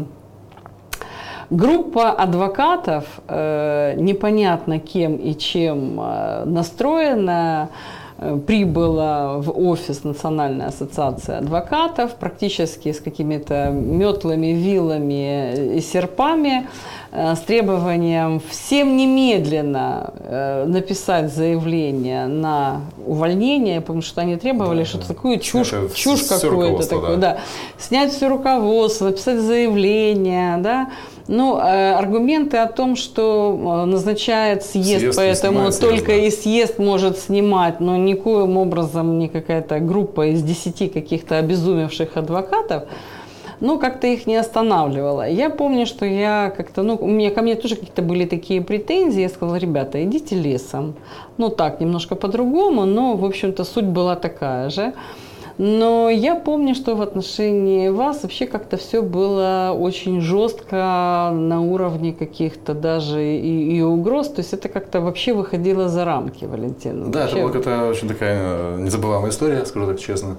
группа адвокатов, непонятно кем и чем настроенная, прибыла в офис Национальной ассоциации адвокатов практически с какими-то метлами, вилами и серпами, с требованием всем немедленно написать заявление на увольнение, потому что они требовали что-то такое, чушь какую-то такую, да, снять все руководство, написать заявление, да. Ну, аргументы о том, что назначает съезд, поэтому только и съезд может снимать, но никоим образом не какая-то группа из 10 каких-то обезумевших адвокатов, ну, как-то их не останавливало. Я помню, что я как-то, ну, ко мне тоже какие-то были такие претензии, я сказала: ребята, идите лесом. Ну, так, немножко по-другому, но, в общем-то, суть была такая же. Но я помню, что в отношении вас вообще как-то все было очень жестко на уровне каких-то даже и угроз. То есть это как-то вообще выходило за рамки, Валентин. Да, вообще... это очень такая незабываемая история, скажу так честно.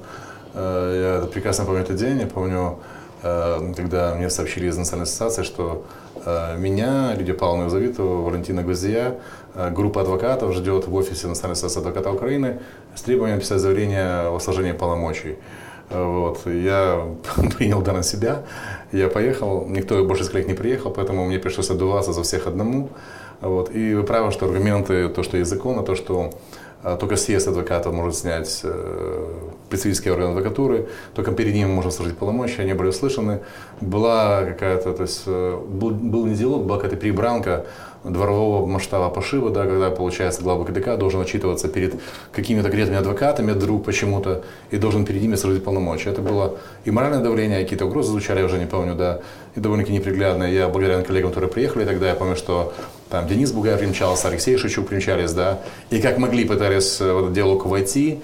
Я прекрасно помню этот день. Я помню, когда мне сообщили из Национальной ассоциации, что меня, Лидию Павловну Елизаветову, Валентина Гвоздия, группа адвокатов ждет в офисе Национальной ассоциации адвокатов Украины с требованием написать заявление о сложении полномочий. Вот. Я принял удар на себя, я поехал, никто больше из коллег не приехал, поэтому мне пришлось отдуваться за всех одному. Вот. И вы правы, что аргументы, то, что есть закон, а то, что только съезд адвокатов может снять представительский орган адвокатуры, только перед ним можно сложить полномочия, они были услышаны. Была какая-то, то есть был не диалог, была какая-то перебранка дворового масштаба пошива, да, когда, получается, глава КДК должен отчитываться перед какими-то конкретными адвокатами вдруг почему-то и должен перед ними сложить полномочия. Это было и моральное давление, и какие-то угрозы звучали, я уже не помню, да, и довольно-таки неприглядно. Я благодарен коллегам, которые приехали тогда, я помню, что там Денис Бугай примчался, Алексей Шевчук примчались, да, и как могли пытались в этот диалог войти.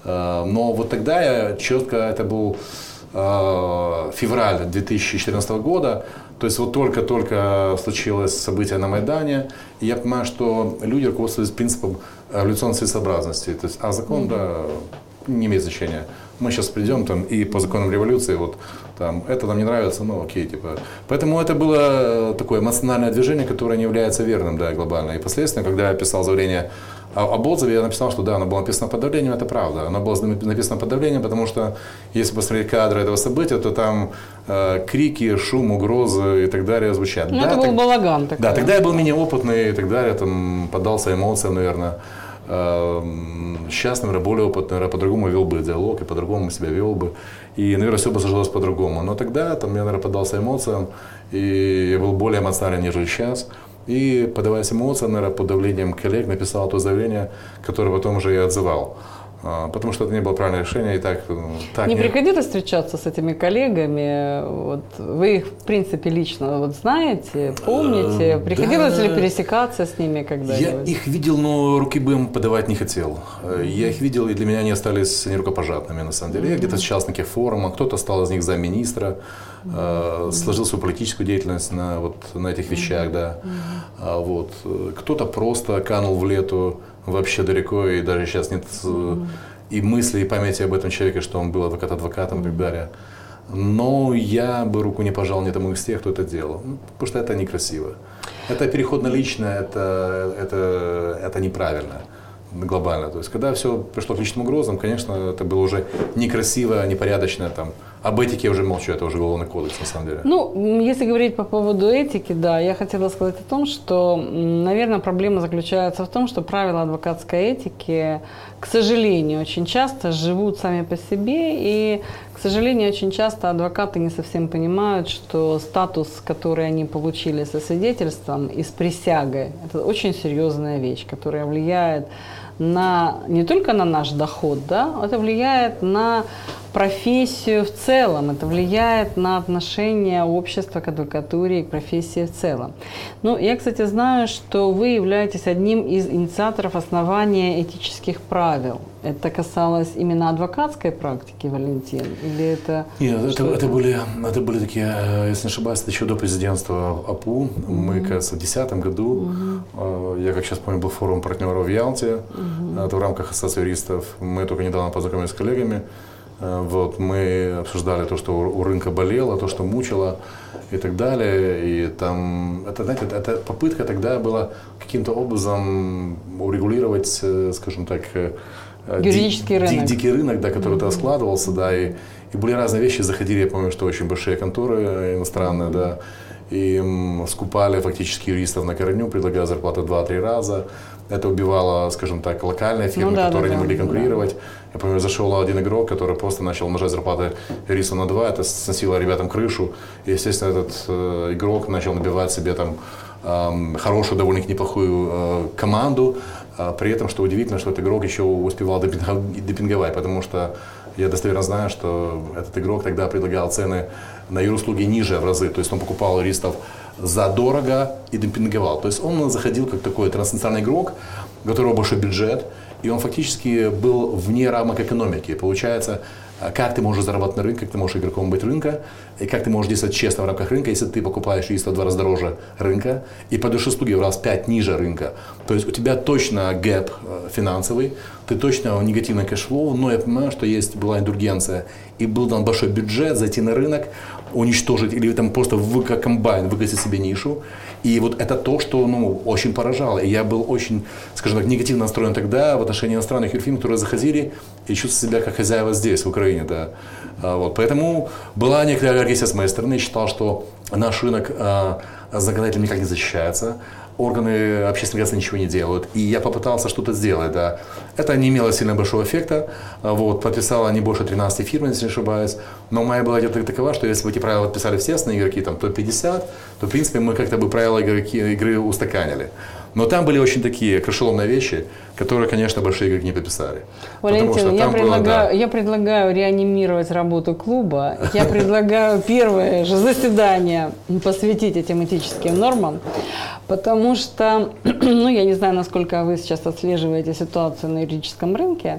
Но вот тогда я четко, это был февраль 2014 года, то есть вот только-только случилось событие на Майдане, и я понимаю, что люди руководствуются принципом революционной целесообразности, то есть, а закон, да, не имеет значения. Мы сейчас придем там и по законам революции, вот там, это нам не нравится, ну окей, типа. Поэтому это было такое эмоциональное движение, которое не является верным, да, глобально. И последствия, когда я писал заявление об отзыве, я написал, что да, оно было написано под давлением, это правда. Оно было написано под давлением, потому что если посмотреть кадры этого события, то там крики, шум, угрозы и так далее звучат. Ну, да, это был балаган такой. Да, тогда я был менее опытный и так далее, там, поддался эмоциям, наверное. Сейчас, наверное, более опытный, наверное, по-другому вел бы диалог и по-другому себя вел бы. И, наверное, все бы сложилось по-другому. Но тогда там, я, наверное, поддался эмоциям, и я был более эмоционален, нежели сейчас. И, подаваясь эмоциям, наверное, под давлением коллег, написал то заявление, которое потом уже и отзывал. потому что это не было правильное решение. И так не приходилось встречаться с этими коллегами? Вот, вы их, в принципе, лично вот знаете, помните? Приходилось ли пересекаться с ними когда-нибудь? Я их видел, но руки бы им подавать не хотел. Я их видел, и для меня они остались нерукопожатными, на самом деле. Я где-то встречался на каких форумах, кто-то стал из них замминистра, сложил свою политическую деятельность на этих вещах, да. Вот. Кто-то просто канул в лету вообще далеко, и даже сейчас нет и мысли, и памяти об этом человеке, что он был адвокатом и так далее. Но я бы руку не пожал ни тому из тех, кто это делал, потому что это некрасиво. Это переход на личное, это неправильно глобально. То есть, когда все пришло к личным угрозам, конечно, это было уже некрасиво, непорядочно. Об этике я уже молчу, это уже уголовный кодекс, на самом деле. Ну, если говорить по поводу этики, да, я хотела сказать о том, что, наверное, проблема заключается в том, что правила адвокатской этики, к сожалению, очень часто живут сами по себе, и, к сожалению, очень часто адвокаты не совсем понимают, что статус, который они получили со свидетельством и с присягой, это очень серьезная вещь, которая влияет не только на наш доход, да, это влияет на профессию в целом, это влияет на отношение общества к адвокатуре и к профессии в целом. Ну, я, кстати, знаю, что вы являетесь одним из инициаторов основания этических правил. Это касалось именно адвокатской практики, Валентин? Или это... Нет, это были такие, если не ошибаюсь, это еще до президентства АПУ. Мы, кажется, в 2010 году, я, как сейчас помню, был форум партнеров в Ялте, это в рамках Ассоциации юристов. Мы только недавно познакомились с коллегами. Вот, мы обсуждали то, что у рынка болело, то, что мучило и так далее. И там, знаете, эта попытка тогда была каким-то образом урегулировать, скажем так, юридический рынок. Дикий рынок, да, который тогда складывался, да, и были разные вещи, заходили, я помню, что очень большие конторы иностранные, да, и скупали фактически юристов на корню, предлагая зарплату 2-3 раза. Это убивало, скажем так, локальные фирмы, которые не могли конкурировать. Я помню, зашел один игрок, который просто начал умножать зарплаты юристов на 2, это сносило ребятам крышу. И, естественно, этот игрок начал набивать себе там хорошую, довольно неплохую команду. При этом, что удивительно, что этот игрок еще успевал демпинговать, потому что я достоверно знаю, что этот игрок тогда предлагал цены на юруслуги ниже в разы. То есть он покупал юристов задорого и демпинговал. То есть он заходил как такой транснациональный игрок, у которого большой бюджет, и он фактически был вне рамок экономики. Получается, как ты можешь зарабатывать на рынке, как ты можешь игроком быть рынка, и как ты можешь действовать честно в рамках рынка, если ты покупаешь юриста в 2 раза дороже рынка и подаешь услуги в раз 5 ниже рынка. То есть у тебя точно гэп финансовый, ты точно в негативном кэшфлоу, но я понимаю, что была индульгенция и был дан большой бюджет зайти на рынок, уничтожить или там просто как комбайн выкосить себе нишу. И вот это то, что очень поражало. И я был очень, скажем так, негативно настроен тогда в отношении иностранных юрфирм, которые заходили и чувствовали себя как хозяева здесь, в Украине. Да. Вот. Поэтому была некоторая агрессия с моей стороны. Я считал, что наш рынок законодательно никак не защищается. Органы общественной организации ничего не делают. И я попытался что-то сделать. Да. Это не имело сильно большого эффекта. Вот. Подписало не больше 13 фирм, если не ошибаюсь. Но моя была где-то такова, что если бы эти правила подписали все основные игроки, там, топ-50, то, в принципе, мы как-то бы правила игры устаканили. Но там были очень такие крышеломные вещи, которые, конечно, большие игроки не подписали. Валентин, я предлагаю реанимировать работу клуба. Я предлагаю первое же заседание посвятить этим этическим нормам, потому что, я не знаю, насколько вы сейчас отслеживаете ситуацию на юридическом рынке.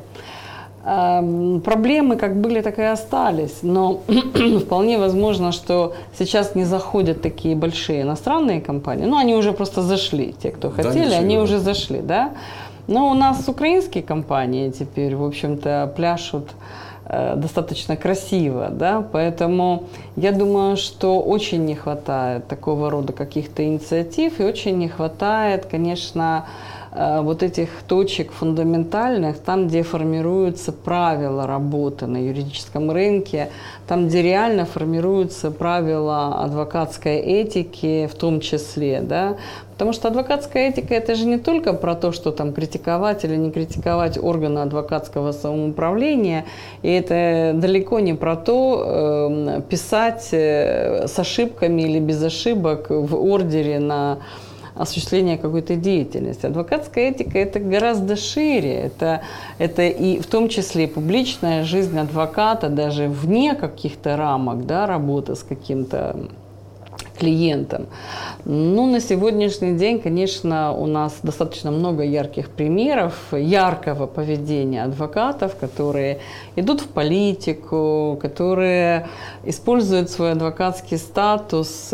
Проблемы как были, так и остались, но вполне возможно, что сейчас не заходят такие большие иностранные компании, они уже просто зашли, те, кто хотели, они уже зашли, да. Но у нас украинские компании теперь, в общем-то, пляшут достаточно красиво, да, поэтому я думаю, что очень не хватает такого рода каких-то инициатив и очень не хватает, конечно, вот этих точек фундаментальных, там, где формируются правила работы на юридическом рынке, там, где реально формируются правила адвокатской этики в том числе, да, потому что адвокатская этика – это же не только про то, что там критиковать или не критиковать органы адвокатского самоуправления, и это далеко не про то, писать с ошибками или без ошибок в ордере на осуществления какой-то деятельности. Адвокатская этика – это гораздо шире. Это и в том числе публичная жизнь адвоката, даже вне каких-то рамок, да, работы с каким-то клиентам. Ну, на сегодняшний день, конечно, у нас достаточно много ярких примеров яркого поведения адвокатов, которые идут в политику, которые используют свой адвокатский статус,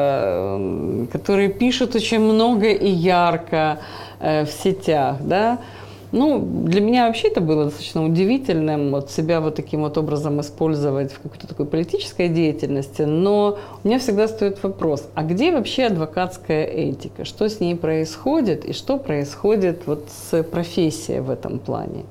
которые пишут очень много и ярко в сетях, да. Ну, для меня вообще это было достаточно удивительным, вот себя вот таким вот образом использовать в какой-то такой политической деятельности, но у меня всегда стоит вопрос, а где вообще адвокатская этика? Что с ней происходит и что происходит вот с профессией в этом плане?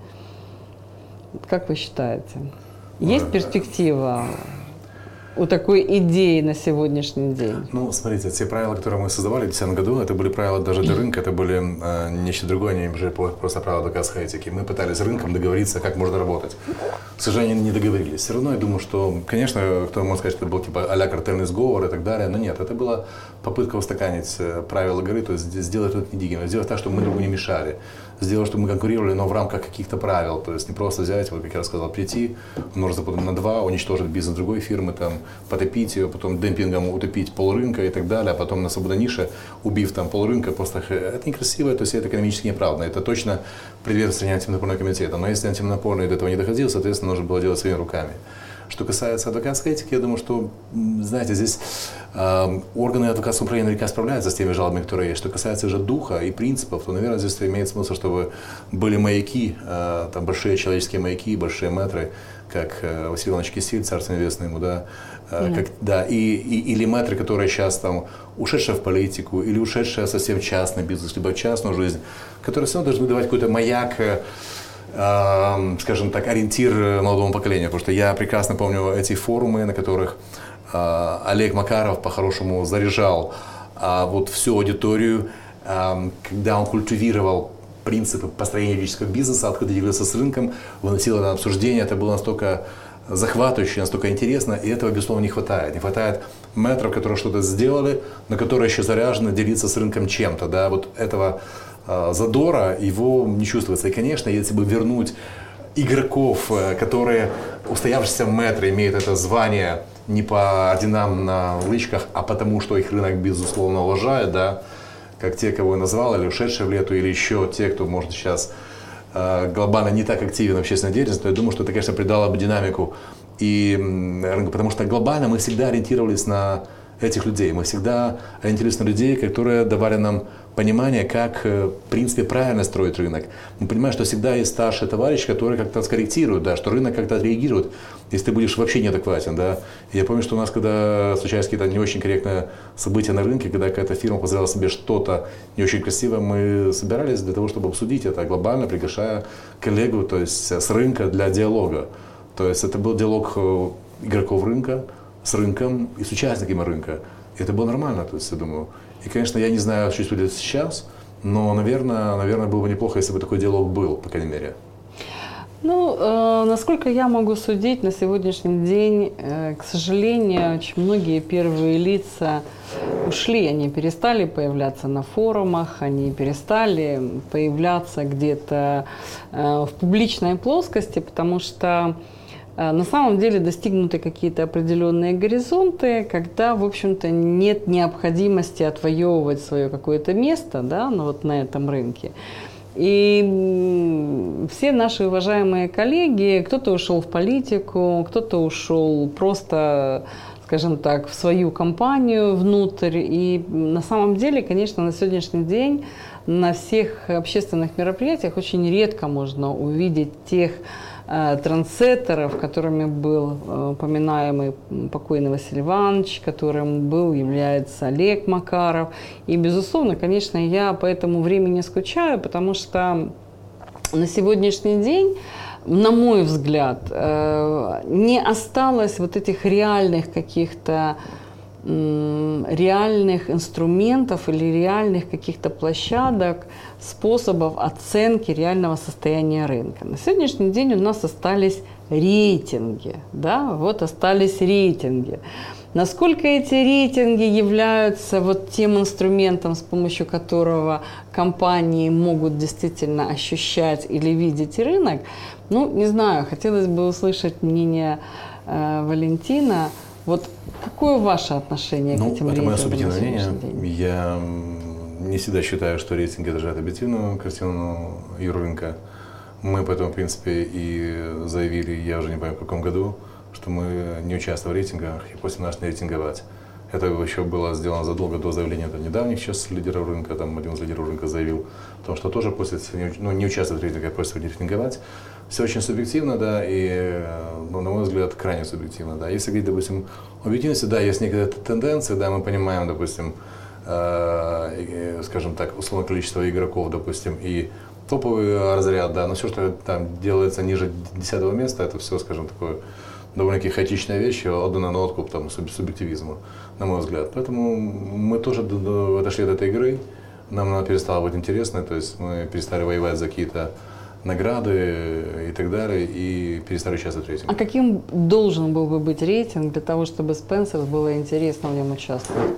Как вы считаете? Есть перспектива у такой идеи на сегодняшний день? Ну, смотрите, те правила, которые мы создавали в 2010 году, это были правила даже для рынка, это были нечто другое, не были просто правила адвокатской этики. Мы пытались с рынком договориться, как можно работать. К сожалению, не договорились. Все равно я думаю, что, конечно, кто может сказать, что это был типа а-ля картельный сговор и так далее, но нет, это была попытка устаканить правила игры, то есть сделать это недвигимым, сделать так, чтобы мы другу не мешали. Сделать, чтобы мы конкурировали, но в рамках каких-то правил. То есть не просто взять, вот как я рассказал, прийти, умножить на 2, уничтожить бизнес другой фирмы, там, потопить ее, потом демпингом утопить полрынка и так далее, а потом на свободной нише, убив там полрынка, просто это некрасиво, то есть это экономически неправда. Это точно привет стране антимонопольного комитета. Но если антимонопольный до этого не доходил, соответственно, нужно было делать своими руками. Что касается адвокатской этики, я думаю, что, знаете, здесь органы адвокатского управления наверняка справляются с теми жалобами, которые есть. Что касается же духа и принципов, то, наверное, здесь имеет смысл, чтобы были маяки, там большие человеческие маяки, большие мэтры, как Василий Иванович Кисель, царство небесное ему, да, или мэтры, которые сейчас там ушедшие в политику, или ушедшие совсем в частный бизнес, либо в частную жизнь, которые все равно должны давать какой-то маяк, скажем так, ориентир молодому поколению, потому что я прекрасно помню эти форумы, на которых Олег Макаров по-хорошему заряжал вот всю аудиторию, когда он культивировал принципы построения юридического бизнеса, откуда делился с рынком, выносил это на обсуждение, это было настолько захватывающе, настолько интересно, и этого, безусловно, не хватает. Не хватает мэтров, которые что-то сделали, но которые еще заряжены делиться с рынком чем-то, да, вот этого задора, его не чувствуется. И, конечно, если бы вернуть игроков, которые, устоявшиеся мэтры, имеют это звание не по орденам на лычках, а потому, что их рынок, безусловно, уважает, да, как те, кого я назвал, или ушедшие в лету, или еще те, кто, может, сейчас глобально не так активен в общественной деятельности, то я думаю, что это, конечно, придало бы динамику и рынку, потому что глобально мы всегда ориентировались на этих людей, мы всегда ориентировались на людей, которые давали нам понимание, как, в принципе, правильно строить рынок. Мы понимаем, что всегда есть старший товарищ, который как-то скорректирует, да, что рынок как-то отреагирует, если ты будешь вообще неадекватен. Да. И я помню, что у нас, когда случались какие-то не очень корректные события на рынке, когда какая-то фирма позволяла себе что-то не очень красивое, мы собирались для того, чтобы обсудить это глобально, приглашая коллегу, то есть с рынка для диалога. То есть это был диалог игроков рынка с рынком и с участниками рынка. И это было нормально, то есть я думаю. И, конечно, я не знаю, что будет сейчас, но, наверное, было бы неплохо, если бы такой диалог был, по крайней мере. Ну, насколько я могу судить, на сегодняшний день, к сожалению, очень многие первые лица ушли, они перестали появляться на форумах, они перестали появляться где-то в публичной плоскости, потому что на самом деле достигнуты какие-то определенные горизонты, когда, в общем-то, нет необходимости отвоевывать свое какое-то место, да, ну, вот на этом рынке. И все наши уважаемые коллеги, кто-то ушел в политику, кто-то ушел просто, скажем так, в свою компанию внутрь. И на самом деле, конечно, на сегодняшний день на всех общественных мероприятиях очень редко можно увидеть тех трендсеттеров, которыми был упоминаемый покойный Василий Иванович, которым является Олег Макаров. И, безусловно, конечно, я по этому времени скучаю, потому что на сегодняшний день, на мой взгляд, не осталось вот этих реальных каких-то реальных инструментов или реальных каких-то площадок, способов оценки реального состояния рынка. На сегодняшний день у нас остались рейтинги, да, вот остались рейтинги. Насколько эти рейтинги являются вот тем инструментом, с помощью которого компании могут действительно ощущать или видеть рынок, ну, не знаю, хотелось бы услышать мнение Валентина. Вот какое ваше отношение к этим рейтингам? Это мое субъективное мнение. Я не всегда считаю, что рейтинги отражают объективную картину юррынка. Мы поэтому, в принципе, и заявили, я уже не помню в каком году, что мы не участвуем в рейтингах и после нас не рейтинговать. Это еще было сделано задолго до заявления недавних сейчас лидеров рынка. Там один из лидеров рынка заявил, потому что тоже после, не участвовать в рейтингах, а после не рейтинговать. Все очень субъективно, да, и, на мой взгляд, крайне субъективно, да. Если говорить, допустим, об объективности, да, есть некие тенденции, да, мы понимаем, допустим, скажем так, условное количество игроков, допустим, и топовый разряд, да, но все, что там делается ниже 10-го места, это все, скажем, такое довольно-таки хаотичная вещь, отдана на откуп там, субъективизму, на мой взгляд. Поэтому мы тоже отошли от этой игры, нам она перестала быть интересной, то есть мы перестали воевать за какие-то награды и так далее, и перестали участвовать в рейтинге. А каким должен был бы быть рейтинг для того, чтобы Spencer было интересно в нем участвовать?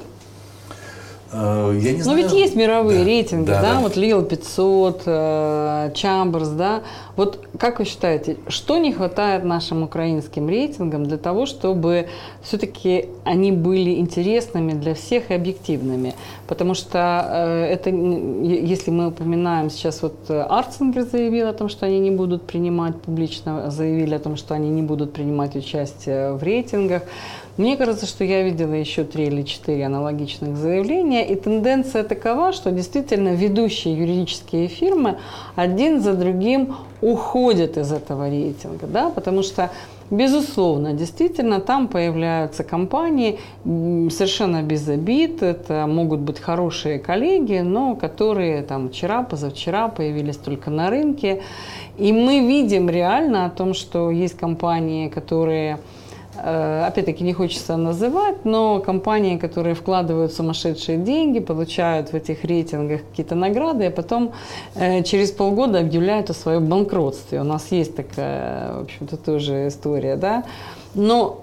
Я не знаю. Но ведь есть мировые рейтинги, да. Вот Lille 500, Chambers, да. Вот как вы считаете, что не хватает нашим украинским рейтингам для того, чтобы все-таки они были интересными для всех и объективными? Потому что это, если мы упоминаем сейчас, вот Арценгер заявил о том, что они не будут принимать, публично заявили о том, что они не будут принимать участие в рейтингах. Мне кажется, что я видела еще 3 или 4 аналогичных заявления, и тенденция такова, что действительно ведущие юридические фирмы один за другим уходят из этого рейтинга, да, потому что, безусловно, действительно там появляются компании совершенно без обид, это могут быть хорошие коллеги, но которые там вчера, позавчера появились только на рынке, и мы видим реально о том, что есть компании, которые... Опять-таки не хочется называть, но компании, которые вкладывают сумасшедшие деньги, получают в этих рейтингах какие-то награды, а потом через полгода объявляют о своем банкротстве. У нас есть такая, в общем-то, тоже история, да. Но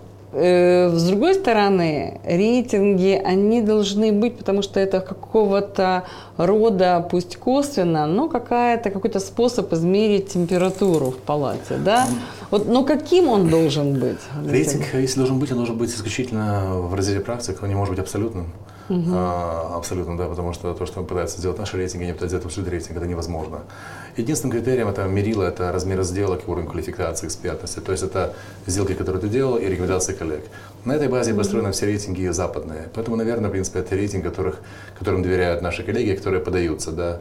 с другой стороны, рейтинги, они должны быть, потому что это какого-то рода, пусть косвенно, но какой-то способ измерить температуру в палате, да? Вот, но каким он должен быть? Рейтинг, если должен быть, он должен быть исключительно в разделе практик, он не может быть абсолютным. Абсолютно, да, потому что то, что пытаются сделать наши рейтинги, они пытаются сделать абсолютный рейтинг, это невозможно. Единственным критерием это мерило, это размер сделок и уровень квалификации, экспертности. То есть это сделки, которые ты делал, и рекомендации коллег. На этой базе построены все рейтинги западные. Поэтому, наверное, в принципе, это рейтинг, которым доверяют наши коллеги, которые подаются, да.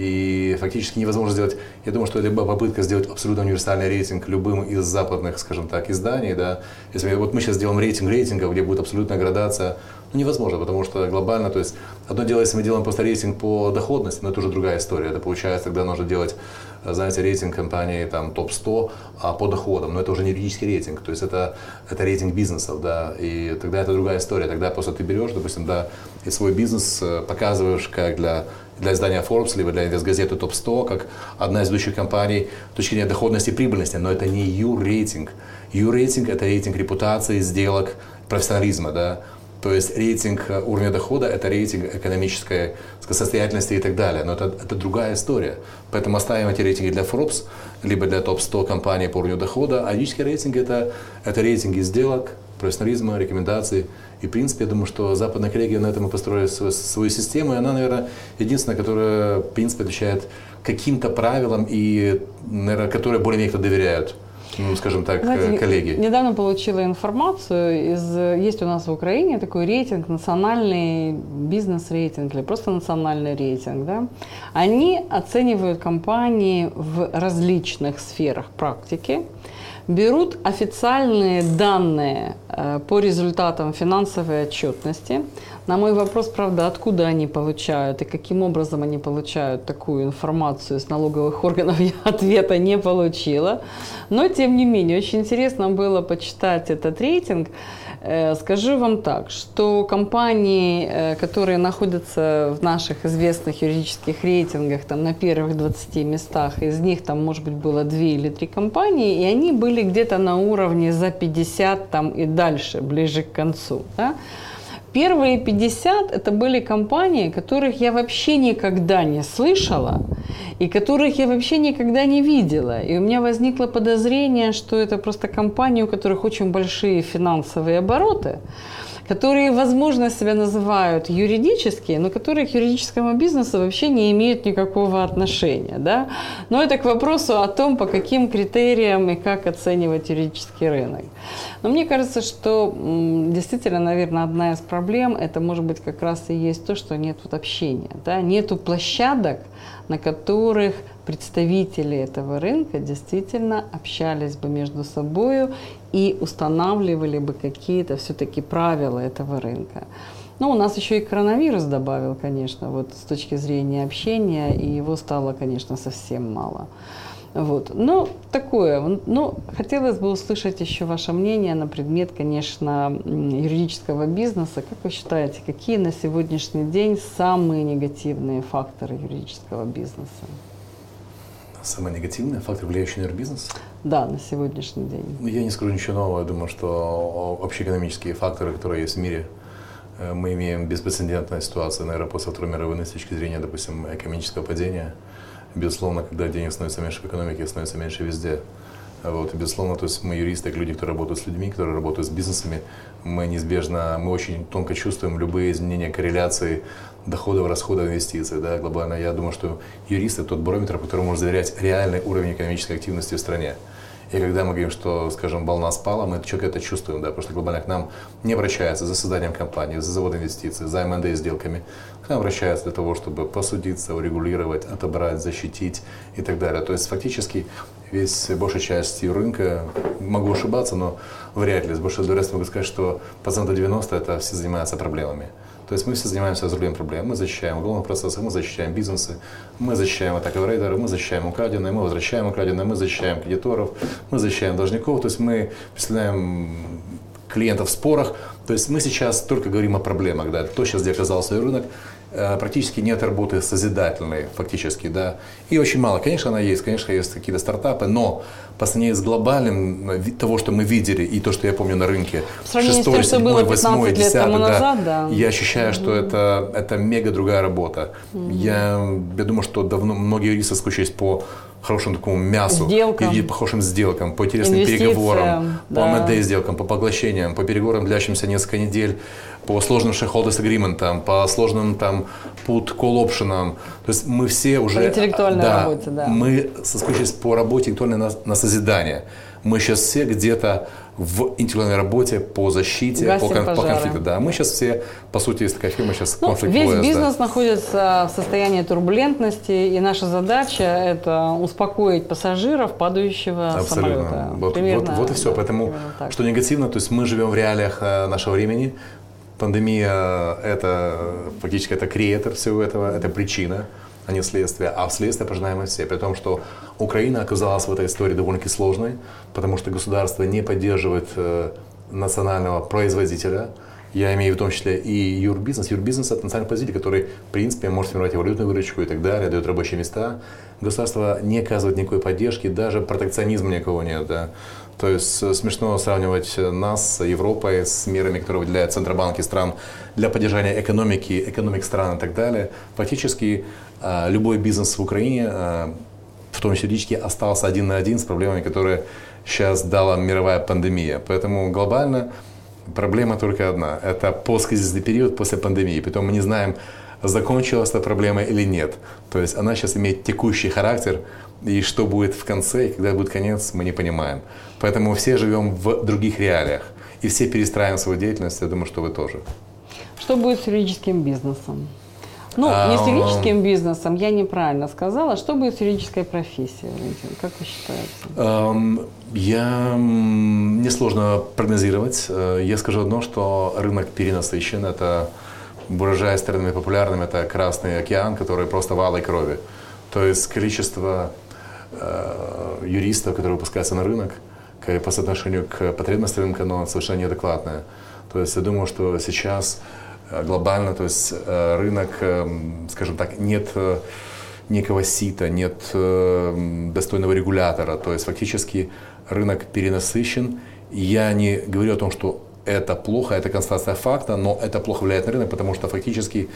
И фактически невозможно сделать, я думаю, что это попытка сделать абсолютно универсальный рейтинг любым из западных, скажем так, изданий, да. Если вот мы сейчас сделаем рейтинг рейтингов, где будет абсолютная градация, ну, невозможно, потому что глобально, то есть, одно дело, если мы делаем просто рейтинг по доходности, но это уже другая история. Это получается, тогда нужно делать, знаете, рейтинг компании, там, топ-100 по доходам, но это уже не юридический рейтинг, то есть, это рейтинг бизнесов, да, и тогда это другая история. Тогда просто ты берешь, допустим, да, и свой бизнес показываешь, как для издания Forbes, либо для инвестгазеты топ-100, как одна из ведущих компаний с точки зрения доходности и прибыльности, но это не юр-рейтинг. Юр-рейтинг – это рейтинг репутации, сделок, профессионализма, да. То есть рейтинг уровня дохода – это рейтинг экономической состоятельности и так далее. Но это другая история. Поэтому оставим эти рейтинги для Forbes, либо для топ-100 компаний по уровню дохода. А юридический рейтинг – это рейтинги сделок, профессионализма, рекомендаций. И, в принципе, я думаю, что западные коллеги на этом и построили свою систему. И она, наверное, единственная, которая, в принципе, отвечает каким-то правилам и, наверное, которые более-менее кто доверяют. Ну, скажем так, знаете, коллеги. Недавно получила информацию, есть у нас в Украине такой рейтинг, национальный бизнес-рейтинг или просто национальный рейтинг. Да? Они оценивают компании в различных сферах практики, берут официальные данные по результатам финансовой отчетности. На мой вопрос, правда, откуда они получают и каким образом они получают такую информацию с налоговых органов, я ответа не получила. Но, тем не менее, очень интересно было почитать этот рейтинг. Скажу вам так, что компании, которые находятся в наших известных юридических рейтингах там, на первых 20 местах, из них там, может быть, было 2 или 3 компании, и они были где-то на уровне за 50 там, и дальше, ближе к концу. Да? Первые 50 – это были компании, которых я вообще никогда не слышала и которых я вообще никогда не видела. И у меня возникло подозрение, что это просто компании, у которых очень большие финансовые обороты, которые, возможно, себя называют юридические, но которые к юридическому бизнесу вообще не имеют никакого отношения. Да? Но это к вопросу о том, по каким критериям и как оценивать юридический рынок. Но мне кажется, что действительно, наверное, одна из проблем, это может быть как раз и есть то, что нет вот общения. Да? Нету площадок, на которых представители этого рынка действительно общались бы между собой и устанавливали бы какие-то все-таки правила этого рынка. Но у нас еще и коронавирус добавил, конечно, вот с точки зрения общения, и его стало, конечно, совсем мало. Вот. Но такое. Но хотелось бы услышать еще ваше мнение на предмет, конечно, юридического бизнеса. Как вы считаете, какие на сегодняшний день самые негативные факторы юридического бизнеса? Самый негативный фактор, влияющий на бизнес? Да, на сегодняшний день. Я не скажу ничего нового. Я думаю, что общеэкономические факторы, которые есть в мире, мы имеем беспрецедентную ситуацию, наверное, после Второй мировой войны с точки зрения, допустим, экономического падения. Безусловно, когда денег становится меньше в экономике, становится меньше везде. Вот, и безусловно, то есть мы юристы, люди, которые работают с людьми, которые работают с бизнесами, мы очень тонко чувствуем любые изменения корреляции доходов, расходов, инвестиций. Да, глобально я думаю, что юрист – это тот барометр, по которому можно заверять реальный уровень экономической активности в стране. И когда мы говорим, что, скажем, волна спала, мы четко это чувствуем, да, потому что глобально к нам не обращаются за созданием компании, за заводом инвестиций, за M&A сделками. К нам обращаются для того, чтобы посудиться, урегулировать, отобрать, защитить и так далее. То есть фактически большая часть рынка, могу ошибаться, но вряд ли, с большой вероятностью могу сказать, что 90% это все занимаются проблемами. То есть мы все занимаемся разрулением проблем, мы защищаем уголовные процессы, мы защищаем бизнесы, мы защищаем атаку рейдеров, мы защищаем украденное, мы возвращаем украденное, мы защищаем кредиторов, мы защищаем должников, то есть мы представляем клиентов в спорах. То есть мы сейчас только говорим о проблемах, да, то сейчас, где оказался рынок, практически нет работы созидательной фактически, да, и очень мало, конечно, она есть, конечно, есть какие-то стартапы, но по сравнению с глобальным, того, что мы видели, и то, что я помню на рынке, 6, 7, 8, 10, да, я ощущаю, что это мега другая работа. Я думаю, что давно многие юристы скучились по хорошему такому мясу, по хорошим сделкам, по интересным переговорам, по M&A сделкам, по поглощениям, по переговорам, длящимся несколько недель, по сложным shareholders agreement, по сложным там put call option'ам. То есть мы все уже... По интеллектуальной работе, да. Мы соскучились по работе интеллектуальной на созидание. Мы сейчас все где-то в интеллектуальной работе по защите, по конфликту. Да. Мы сейчас все, по сути, есть такая фирма, сейчас конфликт Весь бизнес находится в состоянии турбулентности, и наша задача – это успокоить пассажиров падающего самолета. Вот и все. Поэтому, что негативно, то есть мы живем в реалиях нашего времени. Пандемия – это фактически это креатор всего этого, это причина, а не следствие. А вследствие пожинаем мы все. При том, что Украина оказалась в этой истории довольно-таки сложной, потому что государство не поддерживает национального производителя. Я имею в том числе и юрбизнес. Юрбизнес – это национальный производитель, который, в принципе, может формировать валютную выручку и так далее, дает рабочие места. Государство не оказывает никакой поддержки, даже протекционизма никакого нет. Да. То есть смешно сравнивать нас с Европой, с мерами, которые выделяют центробанки стран для поддержания экономики, экономик стран и так далее. Фактически любой бизнес в Украине, в том числе юридически, остался один на один с проблемами, которые сейчас дала мировая пандемия. Поэтому глобально проблема только одна. Это посткризисный период после пандемии. Притом мы не знаем, закончилась эта проблема или нет. То есть она сейчас имеет текущий характер, и что будет в конце, и когда будет конец, мы не понимаем. Поэтому все живем в других реалиях, и все перестраиваем свою деятельность, я думаю, что вы тоже. Что будет с юридическим бизнесом? Не с юридическим бизнесом, я неправильно сказала. Что будет с юридической профессией, Валентин? Как вы считаете? Мне сложно прогнозировать. Я скажу одно, что рынок перенасыщен. Это, выражаясь терминами популярными, это Красный океан, который просто в алой крови. То есть количество юристов, которые выпускаются на рынок, по соотношению к потребностям рынка, но совершенно неадекватное. То есть я думаю, что сейчас глобально, то есть рынок, скажем так, нет некого сита, нет достойного регулятора. То есть фактически рынок перенасыщен. Я не говорю о том, что это плохо, это констатация факта, но это плохо влияет на рынок, потому что фактически,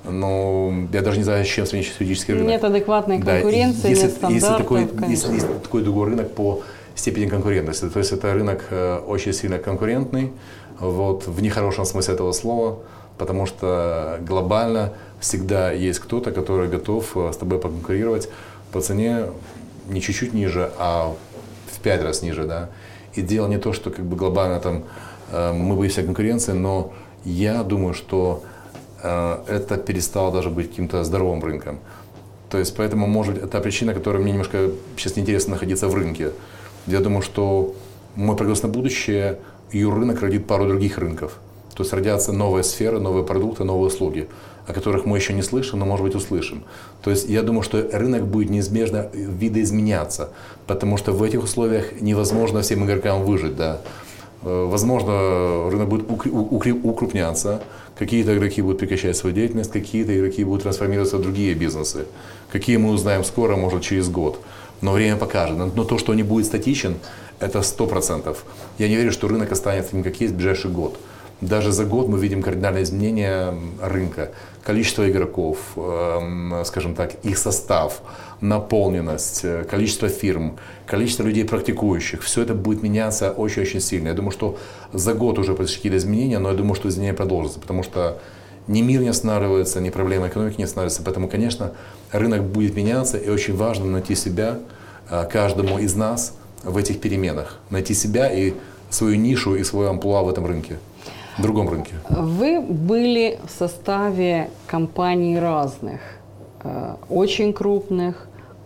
я даже не знаю, с чем сравнить юридический рынок. Нет адекватной конкуренции, нет стандартов. Есть такой другой рынок по степени конкурентности. То есть это рынок очень сильно конкурентный, в нехорошем смысле этого слова, потому что глобально всегда есть кто-то, который готов с тобой поконкурировать по цене не чуть-чуть ниже, а в 5 раз ниже. Да? И дело не то, что глобально там мы боимся конкуренции, но я думаю, что это перестало даже быть каким-то здоровым рынком. То есть поэтому, может быть, это причина, которая мне немножко сейчас неинтересно находиться в рынке. Я думаю, что мой прогноз на будущее, юррынок родит пару других рынков. То есть родятся новые сферы, новые продукты, новые услуги, о которых мы еще не слышим, но, может быть, услышим. То есть я думаю, что рынок будет неизбежно видоизменяться, потому что в этих условиях невозможно всем игрокам выжить. Да. Возможно, рынок будет укрупняться, какие-то игроки будут прекращать свою деятельность, какие-то игроки будут трансформироваться в другие бизнесы. Какие мы узнаем скоро, может, через год. Но время покажет. Но то, что он не будет статичен, это 100%. Я не верю, что рынок останется таким, как есть в ближайший год. Даже за год мы видим кардинальные изменения рынка. Количество игроков, скажем так, их состав, наполненность, количество фирм, количество людей практикующих. Все это будет меняться очень-очень сильно. Я думаю, что за год уже произошли какие-то изменения, но я думаю, что изменения продолжатся, потому что ни мир не останавливается, ни проблемы экономики не останавливаются. Поэтому, конечно, рынок будет меняться, и очень важно найти себя каждому из нас в этих переменах. Найти себя и свою нишу, и свою амплуа в этом рынке. В другом рынке. Вы были в составе компаний разных, очень крупных,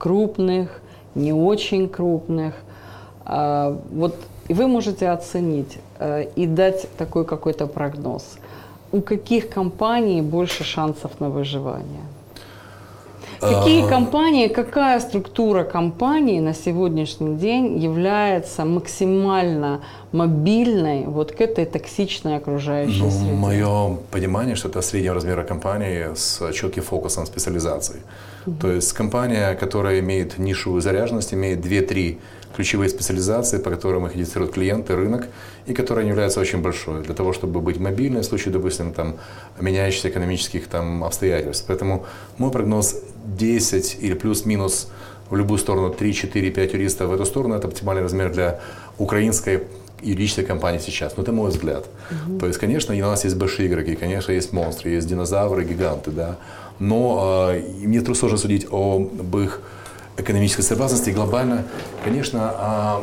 не очень крупных. И вы можете оценить и дать такой какой-то прогноз. У каких компаний больше шансов на выживание? Какие компании, какая структура компании на сегодняшний день является максимально мобильной к этой токсичной окружающей среде? Мое понимание, что это среднего размера компании с четким фокусом специализации. То есть компания, которая имеет нишевую заряженность, имеет 2-3 ключевые специализации, по которым их идентифицируют клиенты, рынок, и которая не является очень большой, для того, чтобы быть мобильной в случае, допустим, меняющихся экономических обстоятельств. Поэтому мой прогноз 10 или плюс-минус в любую сторону 3, 4, 5 юристов в эту сторону – это оптимальный размер для украинской юридической компании сейчас. Но это мой взгляд. То есть, конечно, у нас есть большие игроки, конечно, есть монстры, есть динозавры, гиганты, да. Но мне сложно судить об их экономической целесообразности глобально. Конечно,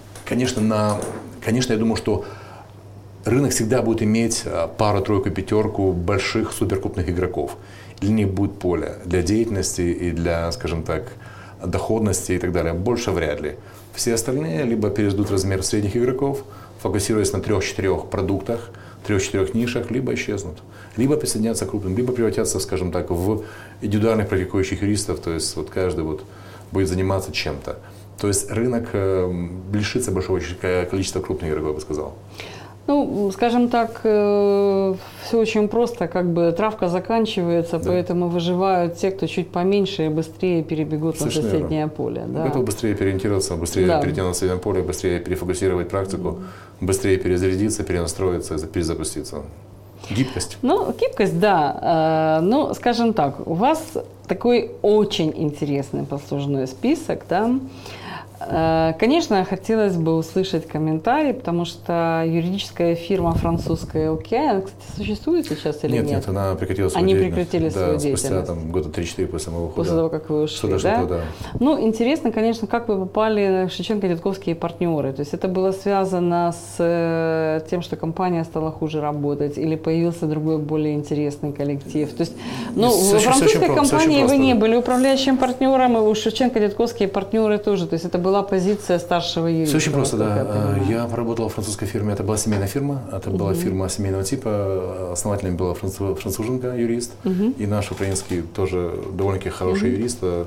я думаю, что рынок всегда будет иметь пару, тройку, пятерку больших суперкрупных игроков. Для них будет поле для деятельности и для, скажем так, доходности и так далее. Больше вряд ли. Все остальные либо перейдут размер средних игроков, фокусируясь на 3-4 продуктах, 3-4 нишах, либо исчезнут. Либо присоединятся к крупным, либо превратятся, скажем так, в индивидуальных практикующих юристов, то есть каждый будет заниматься чем-то. То есть рынок лишится большого количества крупных игроков, я бы сказал. Скажем так, все очень просто, травка заканчивается, да. Поэтому выживают те, кто чуть поменьше и быстрее перебегут на соседнее поле. Да. Готов быстрее переориентироваться, быстрее перейти на соседнее поле, быстрее перефокусировать практику, быстрее перезарядиться, перенастроиться, перезапуститься. Гибкость. Гибкость, да. Скажем так, у вас такой очень интересный послужной список, да. Конечно, хотелось бы услышать комментарий, потому что юридическая фирма французская «Океан», кстати, существует сейчас или нет? Нет, она прекратила свою деятельность. Они прекратили свою деятельность. Спустя года 3-4 после моего ухода. После того, как вы ушли, да? Интересно, конечно, как вы попали в Шевченко-Дядковские партнеры. То есть это было связано с тем, что компания стала хуже работать, или появился другой, более интересный коллектив? То есть, во французской компании вы не были управляющим партнером, и у Шевченко-Дядковские партнеры тоже. То есть это была позиция старшего юриста. Все очень просто, да. Я поработал в французской фирме, это была семейная фирма, это была фирма семейного типа, основателем была француженка, юрист, и наш украинский тоже довольно-таки хороший юрист.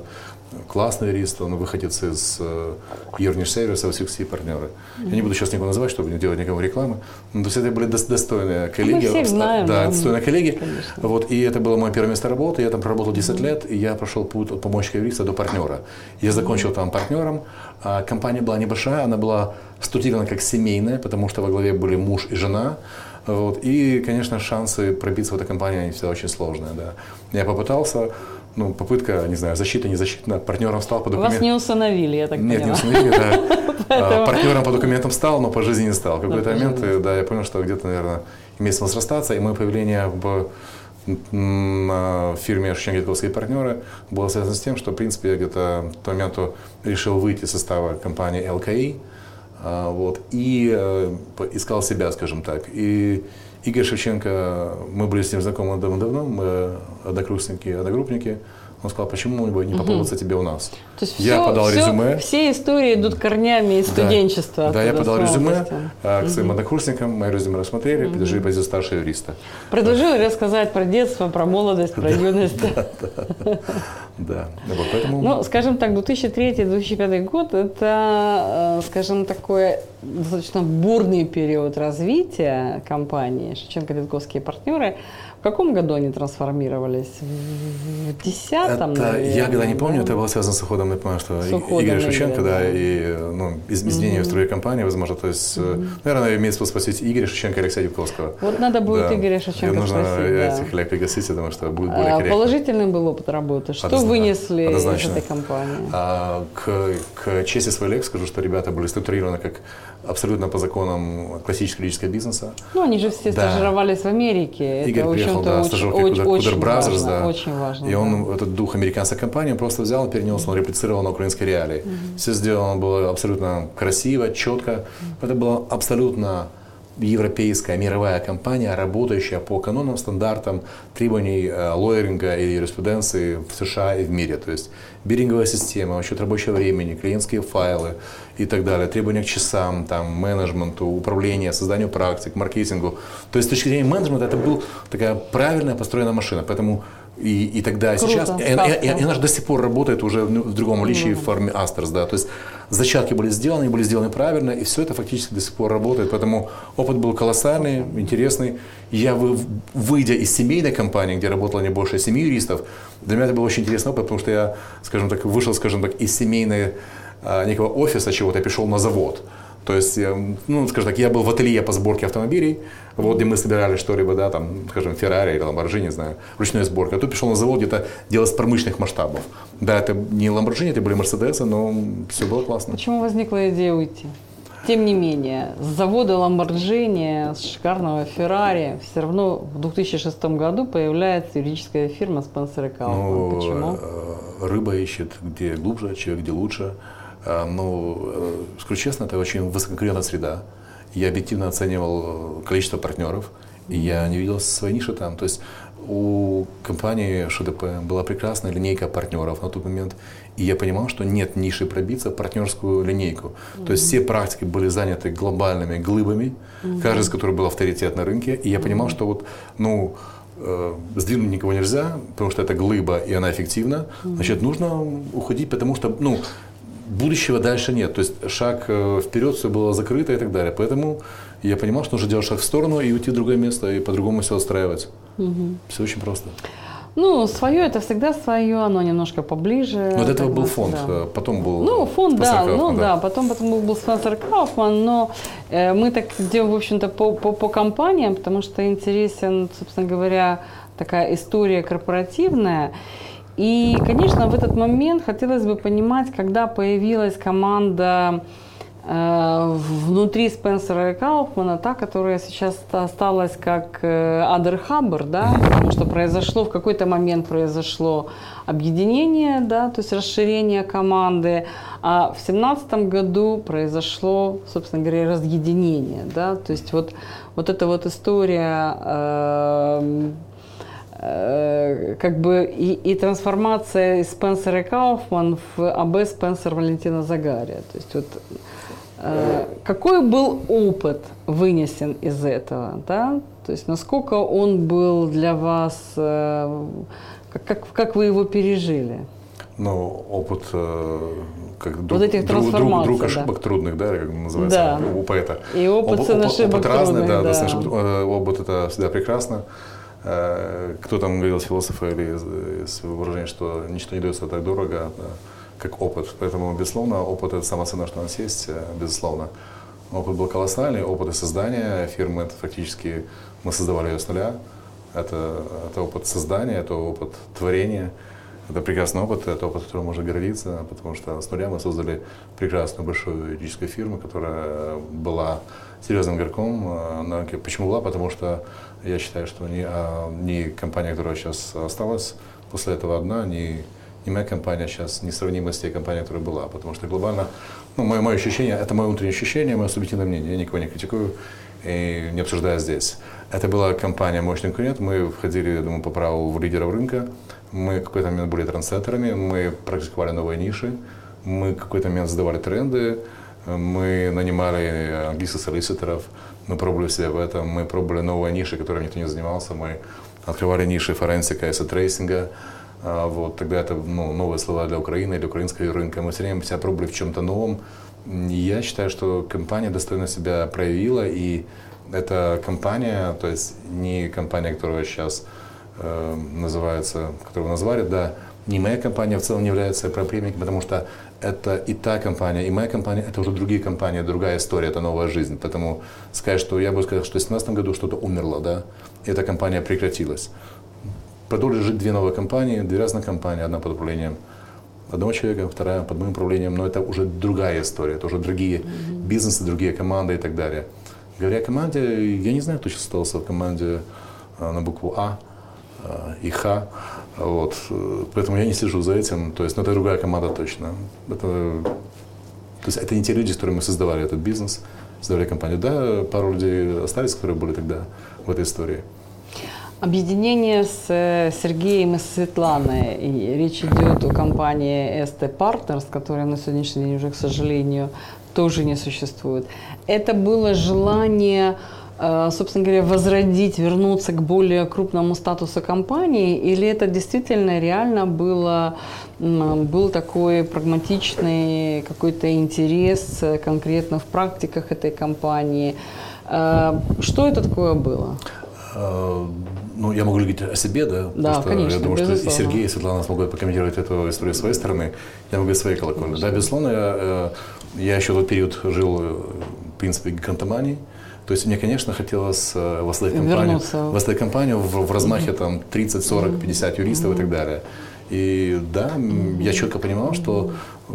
классный юрист, он выходец из Юрниш Сервиса, все партнеры. Я не буду сейчас никого называть, чтобы не делать никому рекламы. Но, то есть это были достойные коллеги. Мы всех знаем. Да, достойные коллеги. Конечно. Вот, и это было мое первое место работы. Я там проработал 10 лет, и я прошел путь от помощника юриста до партнера. Я закончил там партнером. А компания была небольшая, она была структурирована как семейная, потому что во главе были муж и жена. Вот, и, конечно, шансы пробиться в эту компанию, они всегда очень сложные. Да. Я попытался. Ну, попытка, не знаю, защита, не защита, партнером стал по документам. Вас не усыновили, я так поняла. Нет, не усыновили, да. Партнером по документам стал, но по жизни не стал. В какой-то момент, да, я понял, что где-то, наверное, имеет смысл расстаться, и мое появление в фирме Шевченко-Дедковские партнеры было связано с тем, что, в принципе, я где-то в тот момент решил выйти из состава компании ЛКИ, вот, и искал себя, скажем так. И Игорь Шевченко, мы были с ним знакомы давно, мы одногруппники. Он сказал, почему бы не попробоваться тебе у нас? То есть я подал резюме. Все истории идут корнями из студенчества. Да, я подал резюме к своим однокурсникам, мои резюме рассмотрели, предложили позицию старшего юриста. Предложили рассказать про детство, про молодость, про юность. Да, поэтому... Ну, скажем так, 2003-2005 год – это, скажем, такой достаточно бурный период развития компании Шевченко-Дедковские партнеры. В каком году они трансформировались? В 10-м, наверное? Я когда не помню, это было связано с уходом, я понимаю, что Игоря Шевченко, да, и изменения в струе компании, возможно, то есть, наверное, имеет смысл спросить Игоря Шевченко и Алексея Дедковского. Вот надо будет Игоря Шевченко нужно спросить, этих коллег пригласить, потому что будет более корректно. Положительный был опыт работы. Что вынесли из этой компании? К чести своих коллег скажу, что ребята были структурированы как абсолютно по законам классического юридического бизнеса. Ну, они же все стажировались в Америке. Игорь приехал, да, стажировкой Кудер Бразерс, да. Очень важно. И он этот дух американской компании просто взял и перенес, он реплицировал на украинской реалии. Все сделано было абсолютно красиво, четко. Это была абсолютно европейская мировая компания, работающая по канонам, стандартам, требований лоеринга и юриспруденции в США и в мире. То есть биринговая система, учет рабочего времени, клиентские файлы и так далее, требования к часам, там, менеджменту, управлению, созданию практик, маркетингу. То есть с точки зрения менеджмента это была такая правильная построенная машина. Поэтому и тогда, и сейчас, и она же до сих пор работает уже в другом личии в форме Астерс, да, то есть зачатки были сделаны правильно, и все это фактически до сих пор работает, поэтому опыт был колоссальный, интересный. Я, выйдя из семейной компании, где работало не больше 7 юристов, для меня это был очень интересный опыт, потому что я, скажем так, вышел, скажем так, из семейной некого офиса чего-то, я пришел на завод. То есть, ну, скажем так, я был в ателье по сборке автомобилей, вот, где мы собирали что-либо, да, там, скажем, Феррари или Lamborghini, не знаю, ручная сборка. А тут пришел на завод где-то делать с промышленных масштабов. Да, это не Lamborghini, это были Мерседесы, но все было классно. Почему возникла идея уйти? Тем не менее, с завода Lamborghini, с шикарного Феррари, все равно в 2006 году появляется юридическая фирма Spencer & Kaufman. Ну, почему? Рыба ищет где глубже, человек где лучше. Ну, скажу честно, это очень высококонкурентная среда. Я объективно оценивал количество партнеров, и я не видел своей ниши там. То есть у компании ШДП была прекрасная линейка партнеров на тот момент, и я понимал, что нет ниши пробиться в партнерскую линейку. То есть все практики были заняты глобальными глыбами, каждый из которых был авторитет на рынке, и я понимал, что вот, ну, сдвинуть никого нельзя, потому что это глыба, и она эффективна, значит, нужно уходить, потому что, ну, будущего дальше нет. То есть шаг вперед, все было закрыто и так далее. Поэтому я понимал, что нужно делать шаг в сторону и уйти в другое место, и по-другому все устраивать. Все очень просто. Ну, свое это всегда свое, оно немножко поближе. Но до этого был фонд, да. Потом был. Ну, фонд, да, ну да, потом был Spencer & Kaufman, но мы так делаем, в общем-то, по компаниям, потому что интересен, собственно говоря, такая история корпоративная. И, конечно, в этот момент хотелось бы понимать, когда появилась команда внутри Spencer & Kaufman, та, которая сейчас осталась как Other Harbor, да, потому что в какой-то момент произошло объединение, да, то есть расширение команды, а в 2017 году произошло, собственно говоря, разъединение, да, то есть вот эта вот история как бы и трансформация из Spencer & Kaufman в АБ Spencer Валентина Загария. То есть вот, какой был опыт вынесен из этого, да? То есть насколько он был для вас, как вы его пережили? Ну, опыт как вот этих трансформаций, друг ошибок трудных, да, как называется, да. у поэта. И опыт сын ошибок опыт разный, трудных, да. Опыт это всегда прекрасно. Кто там говорил, философы или выражение, что ничто не дается так дорого, как опыт. Поэтому, безусловно, опыт это самое ценное, что у нас есть, безусловно. Опыт был колоссальный, опыт создания фирмы, это фактически мы создавали ее с нуля. Это опыт создания, это опыт творения. Это прекрасный опыт, это опыт, которым можно гордиться, потому что с нуля мы создали прекрасную большую юридическую фирму, которая была серьезным игроком на рынке. Почему была? Потому что я считаю, что ни компания, которая сейчас осталась после этого одна, ни моя компания сейчас несравнима с той компанией, которая была. Потому что глобально, ну, мое ощущение, это мое внутреннее ощущение, мое субъективное мнение, я никого не критикую и не обсуждаю здесь. Это была компания «Мощный конкурент», мы входили, я думаю, по праву в лидеров рынка. Мы в какой-то момент были трендсеттерами, мы практиковали новые ниши, мы в какой-то момент задавали тренды, мы нанимали английских солиситоров, мы пробовали себя в этом, мы пробовали новые ниши, которыми никто не занимался, мы открывали ниши форенсика и трейсинга. Вот, тогда это новые слова для Украины, для украинского рынка. Мы все время себя пробовали в чем-то новом. И я считаю, что компания достойно себя проявила, и эта компания, то есть не компания, которая сейчас называется, которую вы назвали, да, не моя компания в целом не является преемником, потому что это и та компания, и моя компания, это уже другие компании, другая история, это новая жизнь. Поэтому сказать, что я бы сказал, что в 2017 году что-то умерло, да, и эта компания прекратилась. Продолжили жить две новые компании, две разные компании, одна под управлением одного человека, вторая под моим управлением, но это уже другая история, это уже другие бизнесы, другие команды и так далее. Говоря о команде, я не знаю, кто сейчас остался в команде на букву А и Х, вот. Поэтому я не слежу за этим, то есть, но это другая команда точно. То есть это не те люди, с которыми мы создавали этот бизнес, создавали компанию. Да, пару людей остались, которые были тогда в этой истории. Объединение с Сергеем и Светланой, и речь идет о компании ST Partners, которая на сегодняшний день уже, к сожалению, тоже не существует. Это было желание, собственно говоря, возродить, вернуться к более крупному статусу компании, или это действительно реально был такой прагматичный какой-то интерес конкретно в практиках этой компании? Что это такое было? Ну, я могу говорить о себе, да? Да, потому что конечно, я думаю, что безусловно. и Сергей, и Светлана смогут прокомментировать эту историю с своей стороны. Я могу говорить своей колокольни. Да, безусловно, я еще в тот период жил, в принципе, гигантоманией. То есть мне, конечно, хотелось воссоздать компанию в размахе там 30, 40, 50 юристов и так далее. И да, я четко понимал, что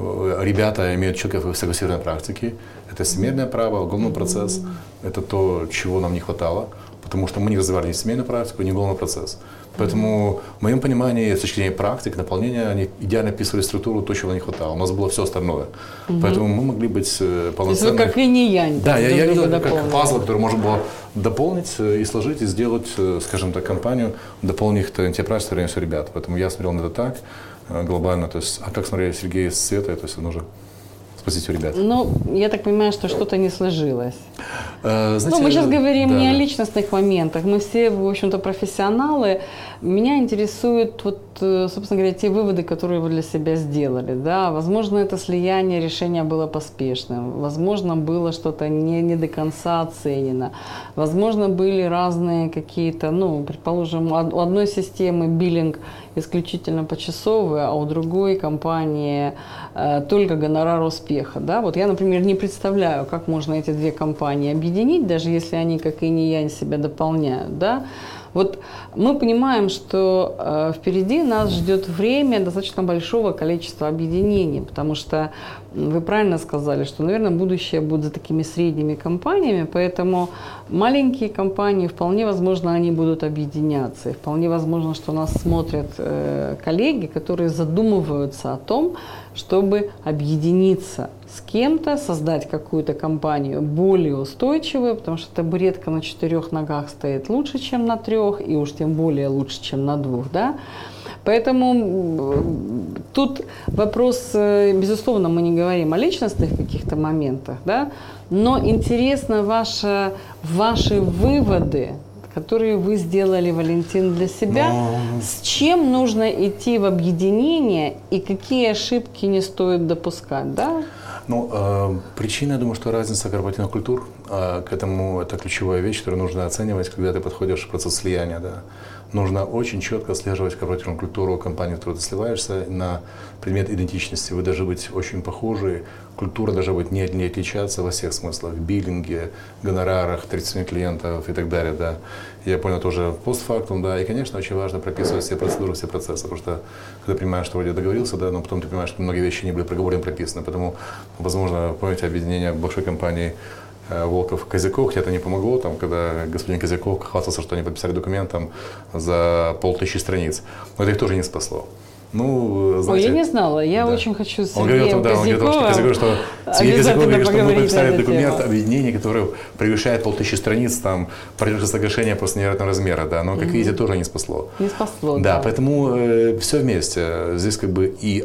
ребята имеют четко согласованные практики. Это семейное право, уголовный процесс. Это то, чего нам не хватало. Потому что мы не развивали ни семейную практику, ни уголовный процесс. Поэтому, в моем понимании, с точки зрения практик, наполнения, они идеально описывали структуру, то, чего не хватало. У нас было все остальное. Поэтому мы могли быть полноценными. То есть вы как инь и янь. Да, я видел это как пазл, который можно было дополнить и сложить, и сделать, скажем так, компанию, дополнить те практики, все ребят. Поэтому я смотрел на это так, глобально. То есть, а как смотрели Сергей с Светой, то есть нужно спросить у ребят. Ну, я так понимаю, что что-то не сложилось. Знаете, мы сейчас говорим не о да. личностных моментах, мы все, в общем-то, профессионалы. Меня интересуют, собственно говоря, те выводы, которые вы для себя сделали. Да? Возможно, это слияние решения было поспешным, возможно, было что-то не до конца оценено, возможно, были разные какие-то, предположим, у одной системы биллинг исключительно почасовый, а у другой компании только гонорар успеха. Да? Вот я, например, не представляю, как можно эти две компании объединить, даже если они как инь и янь себя дополняют. Да? Вот мы понимаем, что впереди нас ждет время достаточно большого количества объединений, потому что вы правильно сказали, что, наверное, будущее будет за такими средними компаниями, поэтому маленькие компании, вполне возможно, они будут объединяться. И вполне возможно, что нас смотрят коллеги, которые задумываются о том, чтобы объединиться с кем-то, создать какую-то компанию более устойчивую, потому что табуретка на 4 ногах стоит лучше, чем на 3, и уж тем более лучше, чем на 2, да? Поэтому тут вопрос, безусловно, мы не говорим о личностных каких-то моментах, да? Но интересно ваши выводы, которые вы сделали, Валентин, для себя. С чем нужно идти в объединение и какие ошибки не стоит допускать, да? Причина, я думаю, что разница корпоративных культур. К этому это ключевая вещь, которую нужно оценивать, когда ты подходишь в процесс слияния. Да. Нужно очень четко отслеживать корпоративную культуру компании, в которую ты сливаешься, на предмет идентичности. Вы должны быть очень похожи, культура должна быть не отличаться во всех смыслах. В биллинге, гонорарах, требованиях клиентов и так далее. Да. Я понял тоже постфактум, да. И, конечно, очень важно прописывать все процедуры, все процессы, потому что когда понимаешь, что вроде договорился, да, но потом ты понимаешь, что многие вещи не были проговорены, прописаны. Поэтому, возможно, помните объединение большой компании Волков-Козяков, хотя это не помогло, там, когда господин Козяков хвастался, что они подписали документ там, за 1500 страниц. Но это их тоже не спасло. Знаете, я не знала. Я очень хочу с Сергеем Козяковым, что Сергей Козяков говорит, что мы подписали документ объединения, который превышает 1500 страниц, там, партнерское соглашение просто невероятного размера, да, но, как видите, тоже не спасло. Не спасло, да. Поэтому все вместе. Здесь как бы и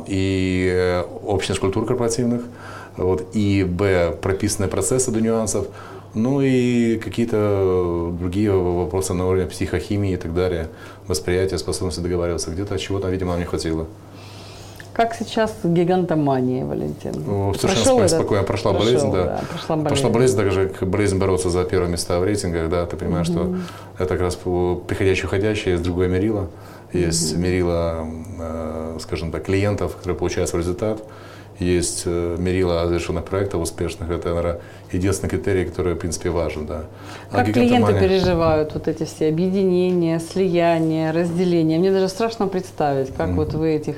общность культур корпоративных, и прописанные процессы до нюансов, и какие-то другие вопросы на уровне психохимии и так далее, восприятия, способности договариваться. Где-то чего-то, видимо, нам не хватило. Как сейчас гигантомания, Валентин? Совершенно спокойно. Прошла болезнь, да. Прошла болезнь, так же, как болезнь бороться за первые места в рейтингах, да. Ты понимаешь, что это как раз приходящее-уходящее, есть другое мерило. Есть мерило, скажем так, клиентов, которые получают свой результат. Есть мерило завершенных проектов успешных. Это, наверное, единственный критерий, который, в принципе, важен. Да. Как клиенты переживают вот эти все объединения, слияния, разделения? Мне даже страшно представить, как вот вы этих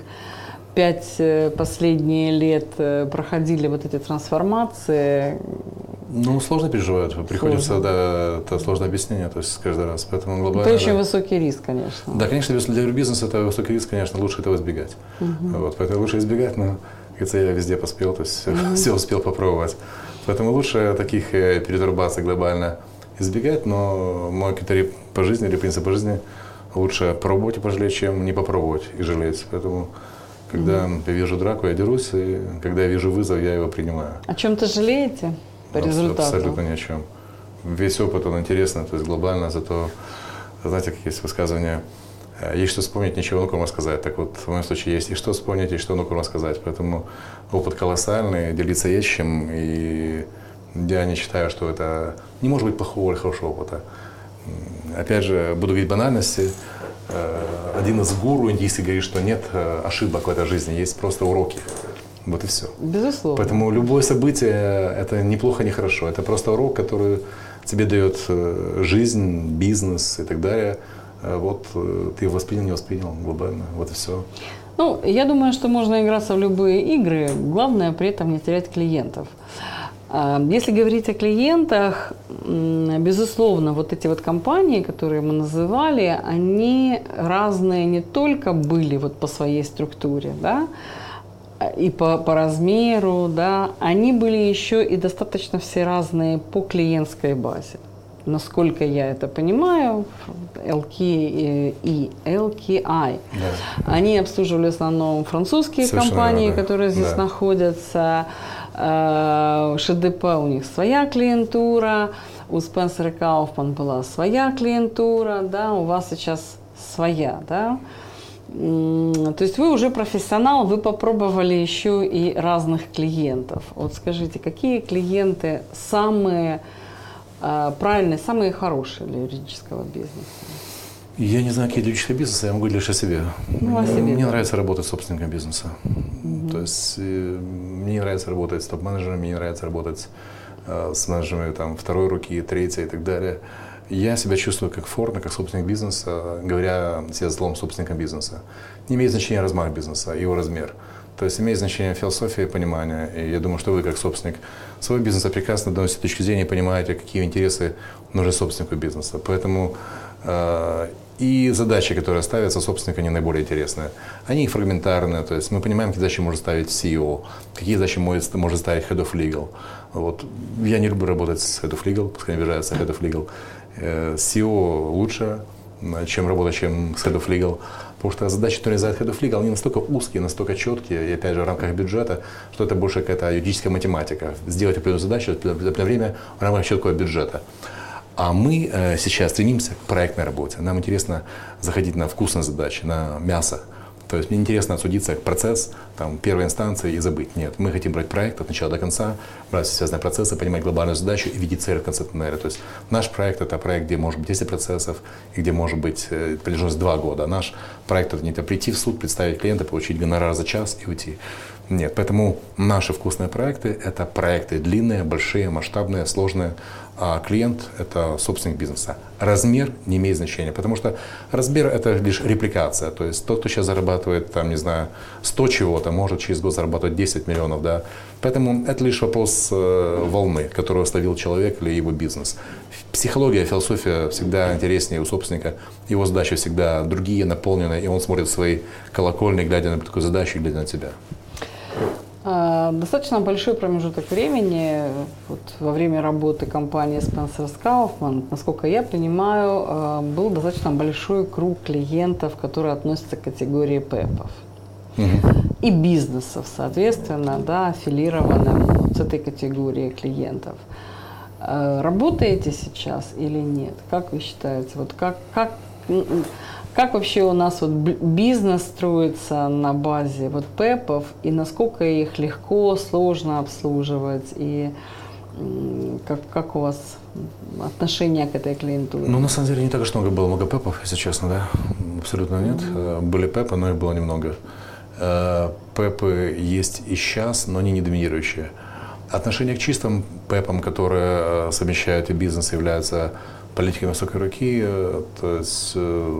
5 последних лет проходили вот эти трансформации. Сложно переживают. Приходится, да, это сложное объяснение, то есть каждый раз. Поэтому глобально. Это очень высокий риск, конечно. Да, конечно, для бизнеса это высокий риск, конечно, лучше этого избегать. Поэтому лучше избегать, но я везде поспел, то есть все успел попробовать. Поэтому лучше таких перетурбаций глобально избегать, но мой критерий по жизни или принцип по жизни лучше пробовать и пожалеть, чем не попробовать и жалеть. Поэтому, когда я вижу драку, я дерусь, и когда я вижу вызов, я его принимаю. О чем-то жалеете по результату? Абсолютно ни о чем. Весь опыт, он интересный, то есть глобально, зато, знаете, как есть высказывание, есть что вспомнить, ничего ну кому рассказать. Так вот, в моем случае есть и что вспомнить, и что ну кому рассказать. Поэтому опыт колоссальный, делиться есть чем. И я не считаю, что это не может быть плохого или хорошего опыта. Опять же, буду видеть банальности. Один из гуру индийских говорит, что нет ошибок в этой жизни, есть просто уроки. Вот и все. Безусловно. Поэтому любое событие – это не плохо, не хорошо. Это просто урок, который тебе дает жизнь, бизнес и так далее. Вот ты его воспринял, не воспринял глобально. Вот и все. Я думаю, что можно играться в любые игры. Главное при этом не терять клиентов. Если говорить о клиентах, безусловно, вот эти вот компании, которые мы называли, они разные не только были вот по своей структуре, да, и по размеру, да, они были еще и достаточно все разные по клиентской базе. Насколько я это понимаю, LK и LKI, да. Они обслуживали в основном французские компании, да. которые здесь находятся. ШДП у них своя клиентура, у Spencer & Kaufman была своя клиентура, да, у вас сейчас своя, да. То есть вы уже профессионал, вы попробовали еще и разных клиентов. Вот скажите, какие клиенты самые правильные, самые хорошие для юридического бизнеса? Я не знаю, какие для юридического бизнеса, я могу говорить лишь о себе. Мне нравится работать с собственником бизнеса. То есть мне не нравится работать с топ-менеджерами, мне не нравится работать с менеджерами там, второй руки, третьей и так далее. Я себя чувствую как Форд, как собственник бизнеса, говоря себе злом собственником бизнеса. Не имеет значения размах бизнеса, его размер. То есть имеет значение философия и понимание. И я думаю, что вы, как собственник своего бизнеса, прекрасно доносите точки зрения и понимаете, какие интересы нужны собственнику бизнеса. Поэтому и задачи, которые ставятся собственника, они наиболее интересные. Они фрагментарные, то есть мы понимаем, какие задачи может ставить CEO, какие задачи может ставить Head of Legal. Вот. Я не люблю работать с Head of Legal, пускай не обижается Head of Legal. CEO лучше, чем работать, чем с Head of Legal. Потому что задачи, которые решает Head of Legal, они настолько узкие, настолько четкие, и опять же в рамках бюджета, что это больше какая-то юридическая математика. Сделать определенную задачу в определенное время в рамках четкого бюджета. А мы сейчас стремимся к проектной работе. Нам интересно заходить на вкусные задачи, на мясо. То есть мне интересно отсудиться процесс там, первой инстанции и забыть. Нет, мы хотим брать проект от начала до конца, брать все связанные процессы, понимать глобальную задачу и видеть цель в конце туннеля. То есть наш проект – это проект, где может быть 10 процессов и где может быть продолжительность 2 года. А наш проект – это не прийти в суд, представить клиента, получить гонорар за час и уйти. Нет, поэтому наши вкусные проекты – это проекты длинные, большие, масштабные, сложные. А клиент – это собственник бизнеса. Размер не имеет значения, потому что размер – это лишь репликация. То есть тот, кто сейчас зарабатывает, там, не знаю, 100 чего-то, может через год зарабатывать 10 миллионов. Да? Поэтому это лишь вопрос волны, которую словил человек или его бизнес. Психология, философия всегда интереснее у собственника. Его задачи всегда другие, наполненные, и он смотрит в свои колокольни, глядя на такую задачу и глядя на тебя. Достаточно большой промежуток времени вот, во время работы компании Spencer Kaufman, насколько я понимаю, был достаточно большой круг клиентов, которые относятся к категории ПЭПов. И бизнесов, соответственно, да, аффилированным с этой категорией клиентов. Работаете сейчас или нет? Как вы считаете? Вот как вообще у нас вот бизнес строится на базе вот ПЭПов, и насколько их легко, сложно обслуживать, и как у вас отношение к этой клиентуре? Ну, на самом деле, не так уж было много ПЭПов, если честно, да? Абсолютно нет. Были ПЭПы, но их было немного. ПЭПы есть и сейчас, но они не доминирующие. Отношение к чистым ПЭПам, которые совмещают и бизнес, являются политикой высокой руки. То есть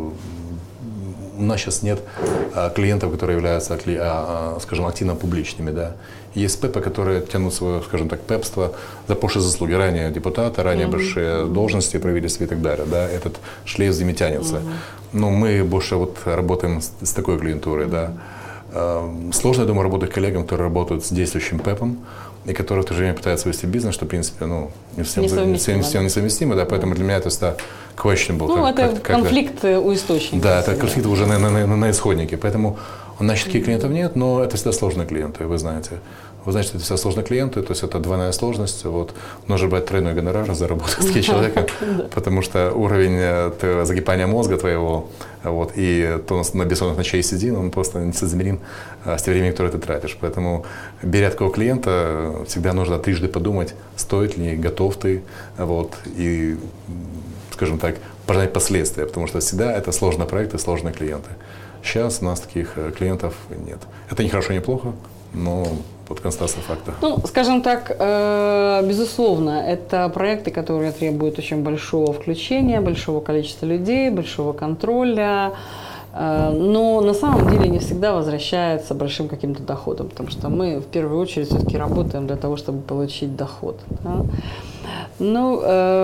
у нас сейчас нет клиентов, которые являются, скажем, активно публичными. Да? Есть ПЭПы, которые тянут свое, скажем так, ПЭПство за прошлые заслуги. Ранее депутаты, ранее большие должности, правительства и так далее. Да? Этот шлейф с ними тянется. Но мы больше вот работаем с такой клиентурой. Да? Сложно, я думаю, работать коллегам, которые работают с действующим ПЭПом, и которые в то же время пытаются вести бизнес, что, в принципе, ну, не всем несовместимо, да, поэтому для меня это всегда questionable. Ну, это конфликт у источника. Да, это конфликт уже на исходнике, поэтому у нас таких клиентов нет, но это всегда сложные клиенты, вы знаете. Вы знаете, что это всегда сложные клиенты, то есть это двойная сложность, вот, нужно брать тройной гонорар за работу с таким человеком, потому что уровень загибания мозга твоего, вот, и то на бессонных ночей сидим, он просто несоизмерим с тем временем, которое ты тратишь. Поэтому, беря такого клиента, всегда нужно трижды подумать, стоит ли, готов ты, вот, и, скажем так, пожинать последствия, потому что всегда это сложные проекты, сложные клиенты. Сейчас у нас таких клиентов нет. Это не хорошо, не плохо, но вот констатация факта. Ну, скажем так, безусловно, это проекты, которые требуют очень большого включения, большого количества людей, большого контроля, но на самом деле не всегда возвращается большим каким-то доходом, потому что мы в первую очередь все-таки работаем для того, чтобы получить доход. Да? Ну,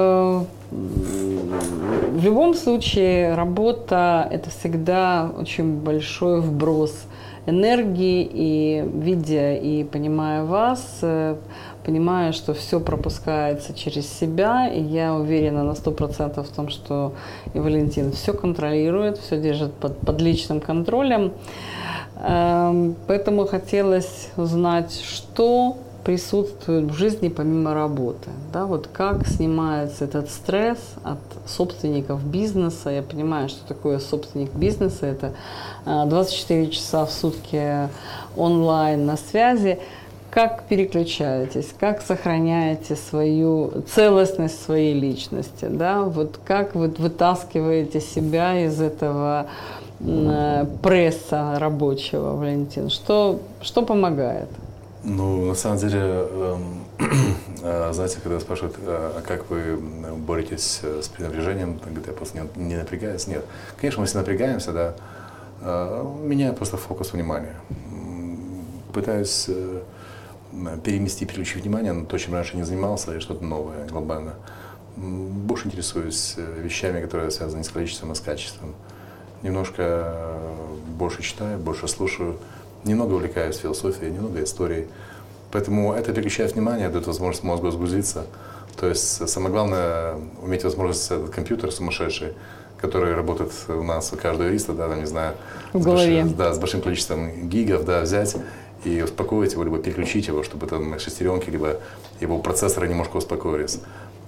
в любом случае, работа – это всегда очень большой вброс энергии, и видя и понимая вас, понимая, что все пропускается через себя, и я уверена на 100% в том, что и Валентин все контролирует, все держит под личным контролем. Поэтому хотелось узнать, что присутствует в жизни помимо работы. Да, вот как снимается этот стресс от собственников бизнеса. Я понимаю, что такое собственник бизнеса. Это 24 часа в сутки онлайн на связи. Как переключаетесь, как сохраняете свою целостность своей личности, да? Вот как вы вытаскиваете себя из этого пресса рабочего, Валентин? Что помогает? Ну, на самом деле, знаете, когда спрашивают, как вы боретесь с перенапряжением, говорят, я просто не напрягаюсь. Нет, конечно, мы все напрягаемся, да. Меняю просто фокус внимания. Пытаюсь переключить внимание на то, чем раньше не занимался, и что-то новое, глобально. Больше интересуюсь вещами, которые связаны не с количеством, а с качеством. Немножко больше читаю, больше слушаю. Немного увлекаюсь философией, немного историей. Поэтому это переключает внимание, дает возможность мозгу сгрузиться. То есть самое главное – уметь возможность этот компьютер сумасшедший, который работает у нас, у каждого юриста, да, там, не знаю, с большим количеством гигов, да, взять и успокоить его, либо переключить его, чтобы там шестеренки, либо его процессоры немножко успокоились.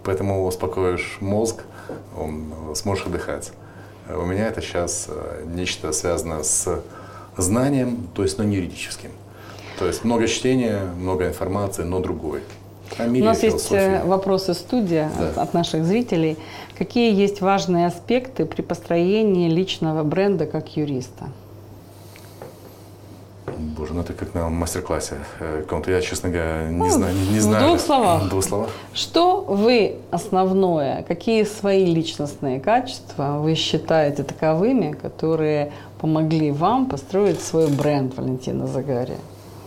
Поэтому успокоишь мозг, сможешь отдыхать. У меня это сейчас нечто связано с знанием, то есть, но не юридическим. То есть много чтения, много информации, но другой. У нас есть вопросы студии от наших зрителей. Какие есть важные аспекты при построении личного бренда как юриста? Боже, ну это как на мастер-классе. Я, честно говоря, не знаю. В двух словах. В двух словах. Что вы основное, какие свои личностные качества вы считаете таковыми, которые помогли вам построить свой бренд Валентина Загария?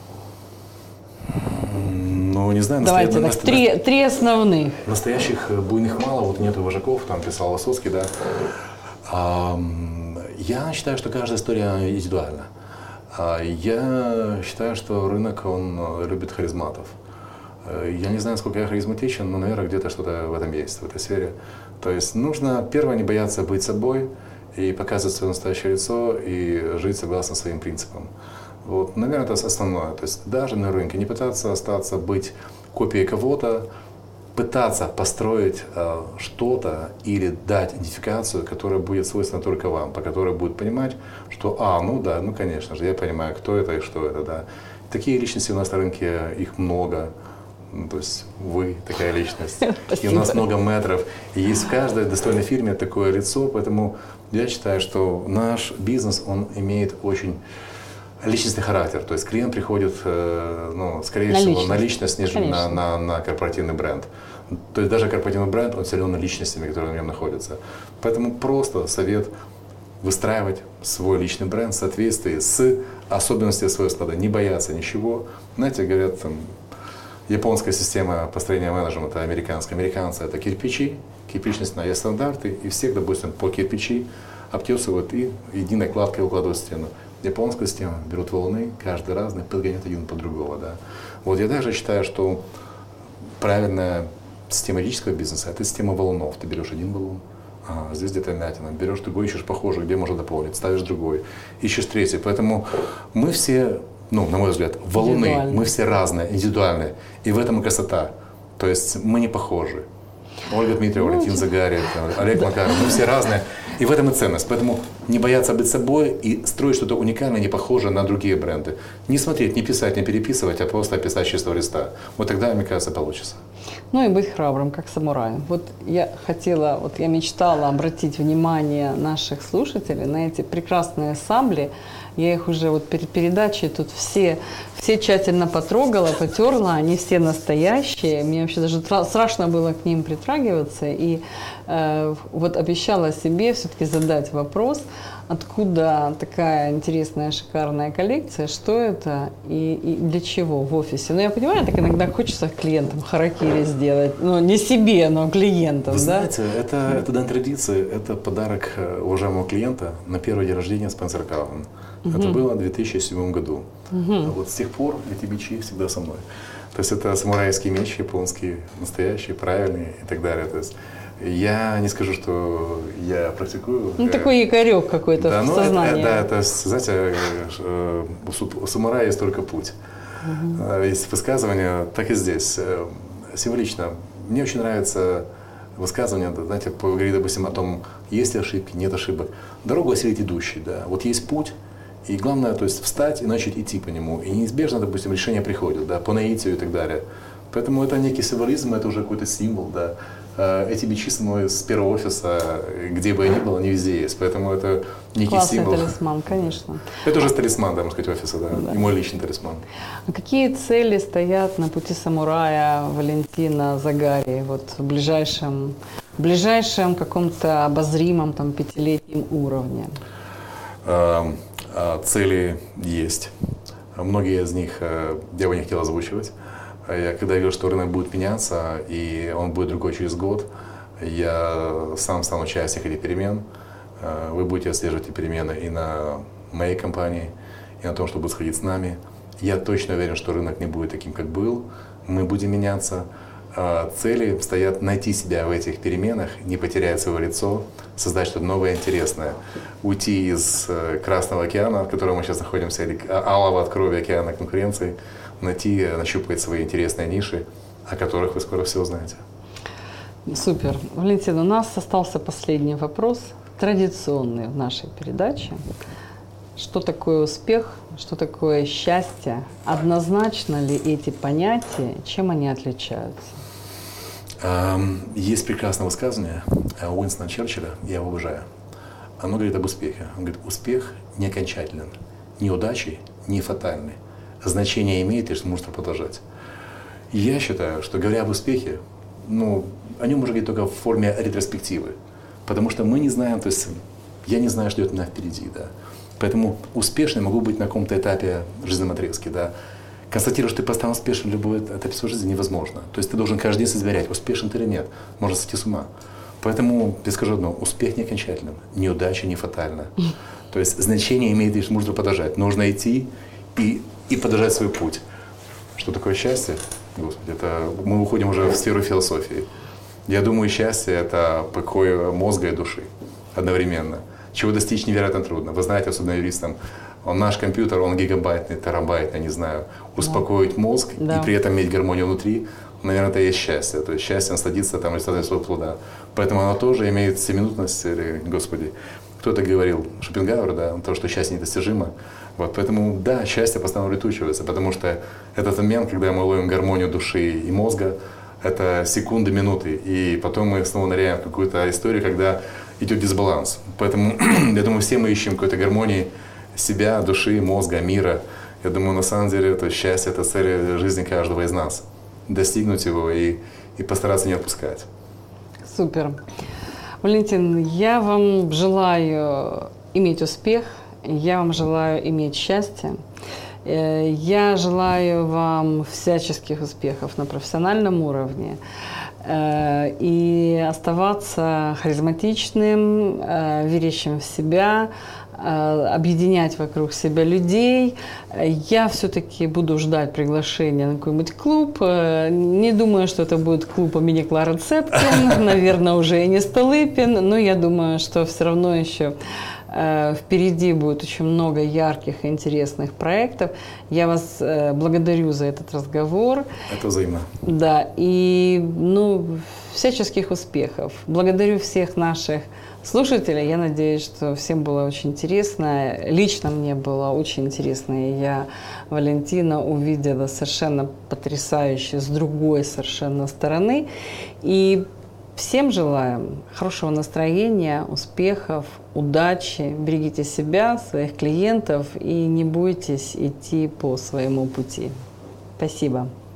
Ну, не знаю. Давайте три основных. Настоящих буйных мало, вот нету вожаков, там писал Высоцкий, да. Я считаю, что каждая история индивидуальна. Я считаю, что рынок, он любит харизматов. Я не знаю, насколько я харизматичен, но, наверное, где-то что-то в этом есть, в этой сфере. То есть нужно, первое, не бояться быть собой и показывать свое настоящее лицо и жить согласно своим принципам. Вот, наверное, это основное. То есть даже на рынке не пытаться остаться, быть копией кого-то, пытаться построить что-то или дать идентификацию, которая будет свойственна только вам, по которой будет понимать, что, ну да, ну конечно же, я понимаю, кто это и что это, да. Такие личности у нас на рынке, их много. То есть вы такая личность. И у нас много мэтров. И есть в каждой достойной фирме такое лицо, поэтому я считаю, что наш бизнес, он имеет очень личностный характер. То есть клиент приходит, скорее всего, на личность, нежели на корпоративный бренд. То есть даже корпоративный бренд, он силен личностями, которые на нем находятся. Поэтому просто совет выстраивать свой личный бренд в соответствии с особенностями своего склада. Не бояться ничего. Знаете, говорят, японская система построения менеджмента, американская. Американцы — это кирпичи, кирпичность на есть стандарты, и всех, допустим, по кирпичи обтесывают и единой кладкой укладывают в стену. Японская система берут волны, каждый разный, подгоняют один под другого. Да. Вот я также считаю, что правильная система юридического бизнеса — это система валунов. Ты берешь один валун, здесь где-то вмятина, берешь другой, ищешь похожий, где можно дополнить, ставишь другой, ищешь третий. Поэтому мы все, на мой взгляд, валуны, мы все разные, индивидуальные. И в этом и красота. То есть мы не похожи. Ольга Дмитриева, Валентин Загарий, Олег Макаров, мы все разные. И в этом и ценность. Поэтому не бояться быть собой и строить что-то уникальное, не похожее на другие бренды. Не смотреть, не писать, не переписывать, а просто описать с чистого листа. Вот тогда, мне кажется, получится. И быть храбрым, как самурай. Вот я мечтала обратить внимание наших слушателей на эти прекрасные сабли. Я их уже перед передачей тут все тщательно потрогала, потерла, они все настоящие. Мне вообще даже страшно было к ним притрагиваться. И обещала себе все-таки задать вопрос, откуда такая интересная, шикарная коллекция, что это и для чего в офисе. Я понимаю, так иногда хочется клиентам харакири сделать, не себе, но клиентам. Вы знаете, это дан традиции, это подарок уважаемого клиента на первый день рождения Спенсер Кауфман. Это было в 2007 году. Вот с тех пор эти мечи всегда со мной. То есть это самурайский меч японский, настоящий, правильный и так далее. То есть я не скажу, что я практикую. Такой якорек какой-то в сознании. Знаете, у самурая есть только путь. Есть высказывание, так и здесь. Символично. Мне очень нравится высказывание, знаете, говорит, допустим, о том, есть ли ошибки, нет ошибок. Дорогу осилит идущий, да. Вот есть путь, и главное, то есть встать и начать идти по нему. И неизбежно, допустим, решение приходит, да, по наитию и так далее. Поэтому это некий символизм, это уже какой-то символ, да. Эти мечи со мной с первого офиса, где бы я ни был, они везде есть. Поэтому это некий классный символ. Талисман, конечно. Это уже талисман, да, можно сказать, офиса, да. И мой личный талисман. А какие цели стоят на пути самурая Валентина Загария в ближайшем каком-то обозримом 5-летнем уровне? Цели есть. Многие из них я бы не хотел озвучивать. Когда я говорю, что рынок будет меняться, и он будет другой через год, я сам стану частью этих перемен. Вы будете отслеживать эти перемены и на моей компании, и на том, что будет сходить с нами. Я точно уверен, что рынок не будет таким, как был. Мы будем меняться. Цели стоят найти себя в этих переменах, не потерять свое лицо, создать что-то новое, интересное. Уйти из Красного океана, в котором мы сейчас находимся, или алого от крови океана конкуренции, нащупать свои интересные ниши, о которых вы скоро все узнаете. Супер. Валентин, у нас остался последний вопрос, традиционный в нашей передаче. Что такое успех, что такое счастье? Однозначно ли эти понятия, чем они отличаются? Есть прекрасное высказывание Уинстона Черчилля, я его обожаю. Оно говорит об успехе. Он говорит, успех не окончателен, неудачи не фатальны. Значение имеет, если можно продолжать. Я считаю, что говоря об успехе, о нем можно говорить только в форме ретроспективы. Потому что мы не знаем, то есть я не знаю, что ждет меня впереди. Да. Поэтому успешным могу быть на каком-то этапе жизненном отрезке. Да. Констатировать, что ты постоянно успешен в любой этапе своей жизни, невозможно. То есть ты должен каждый день измерять, успешен ты или нет. Можно сойти с ума. Поэтому я скажу одно, успех не окончателен, неудача не фатальна. То есть значение имеет лишь нужно подождать. Нужно идти и подождать свой путь. Что такое счастье? Господи, это мы уходим уже в сферу философии. Я думаю, счастье – это покой мозга и души одновременно. Чего достичь невероятно трудно. Вы знаете, особенно юристам, наш компьютер, он гигабайтный, терабайтный, не знаю. Успокоить мозг и при этом иметь гармонию внутри, наверное, это и есть счастье. То есть счастье насладиться там результатами своего плода. Поэтому оно тоже имеет всеминутность, Господи. Кто-то говорил, Шопенгауэр, да, то, что счастье недостижимо. Вот, поэтому, да, счастье постоянно улетучивается, потому что этот момент, когда мы ловим гармонию души и мозга, это секунды, минуты, и потом мы снова ныряем в какую-то историю, когда идет дисбаланс. Поэтому, я думаю, все мы ищем какой-то гармонии себя, души, мозга, мира. Я думаю, на самом деле, это счастье, это цель жизни каждого из нас. Достигнуть его и постараться не отпускать. Супер. Валентин, я вам желаю иметь успех, я вам желаю иметь счастье. Я желаю вам всяческих успехов на профессиональном уровне и оставаться харизматичным, верящим в себя, объединять вокруг себя людей. Я все-таки буду ждать приглашения на какой-нибудь клуб. Не думаю, что это будет клуб имени Кларенс Цеткин, наверное, уже и не Столыпин, но я думаю, что все равно еще впереди будет очень много ярких и интересных проектов. Я вас благодарю за этот разговор. Это взаимно. Да, и всяческих успехов. Благодарю всех наших слушателей. Я надеюсь, что всем было очень интересно. Лично мне было очень интересно. И я Валентина увидела совершенно потрясающе, с другой совершенно стороны. И всем желаем хорошего настроения, успехов, удачи. Берегите себя, своих клиентов и не бойтесь идти по своему пути. Спасибо.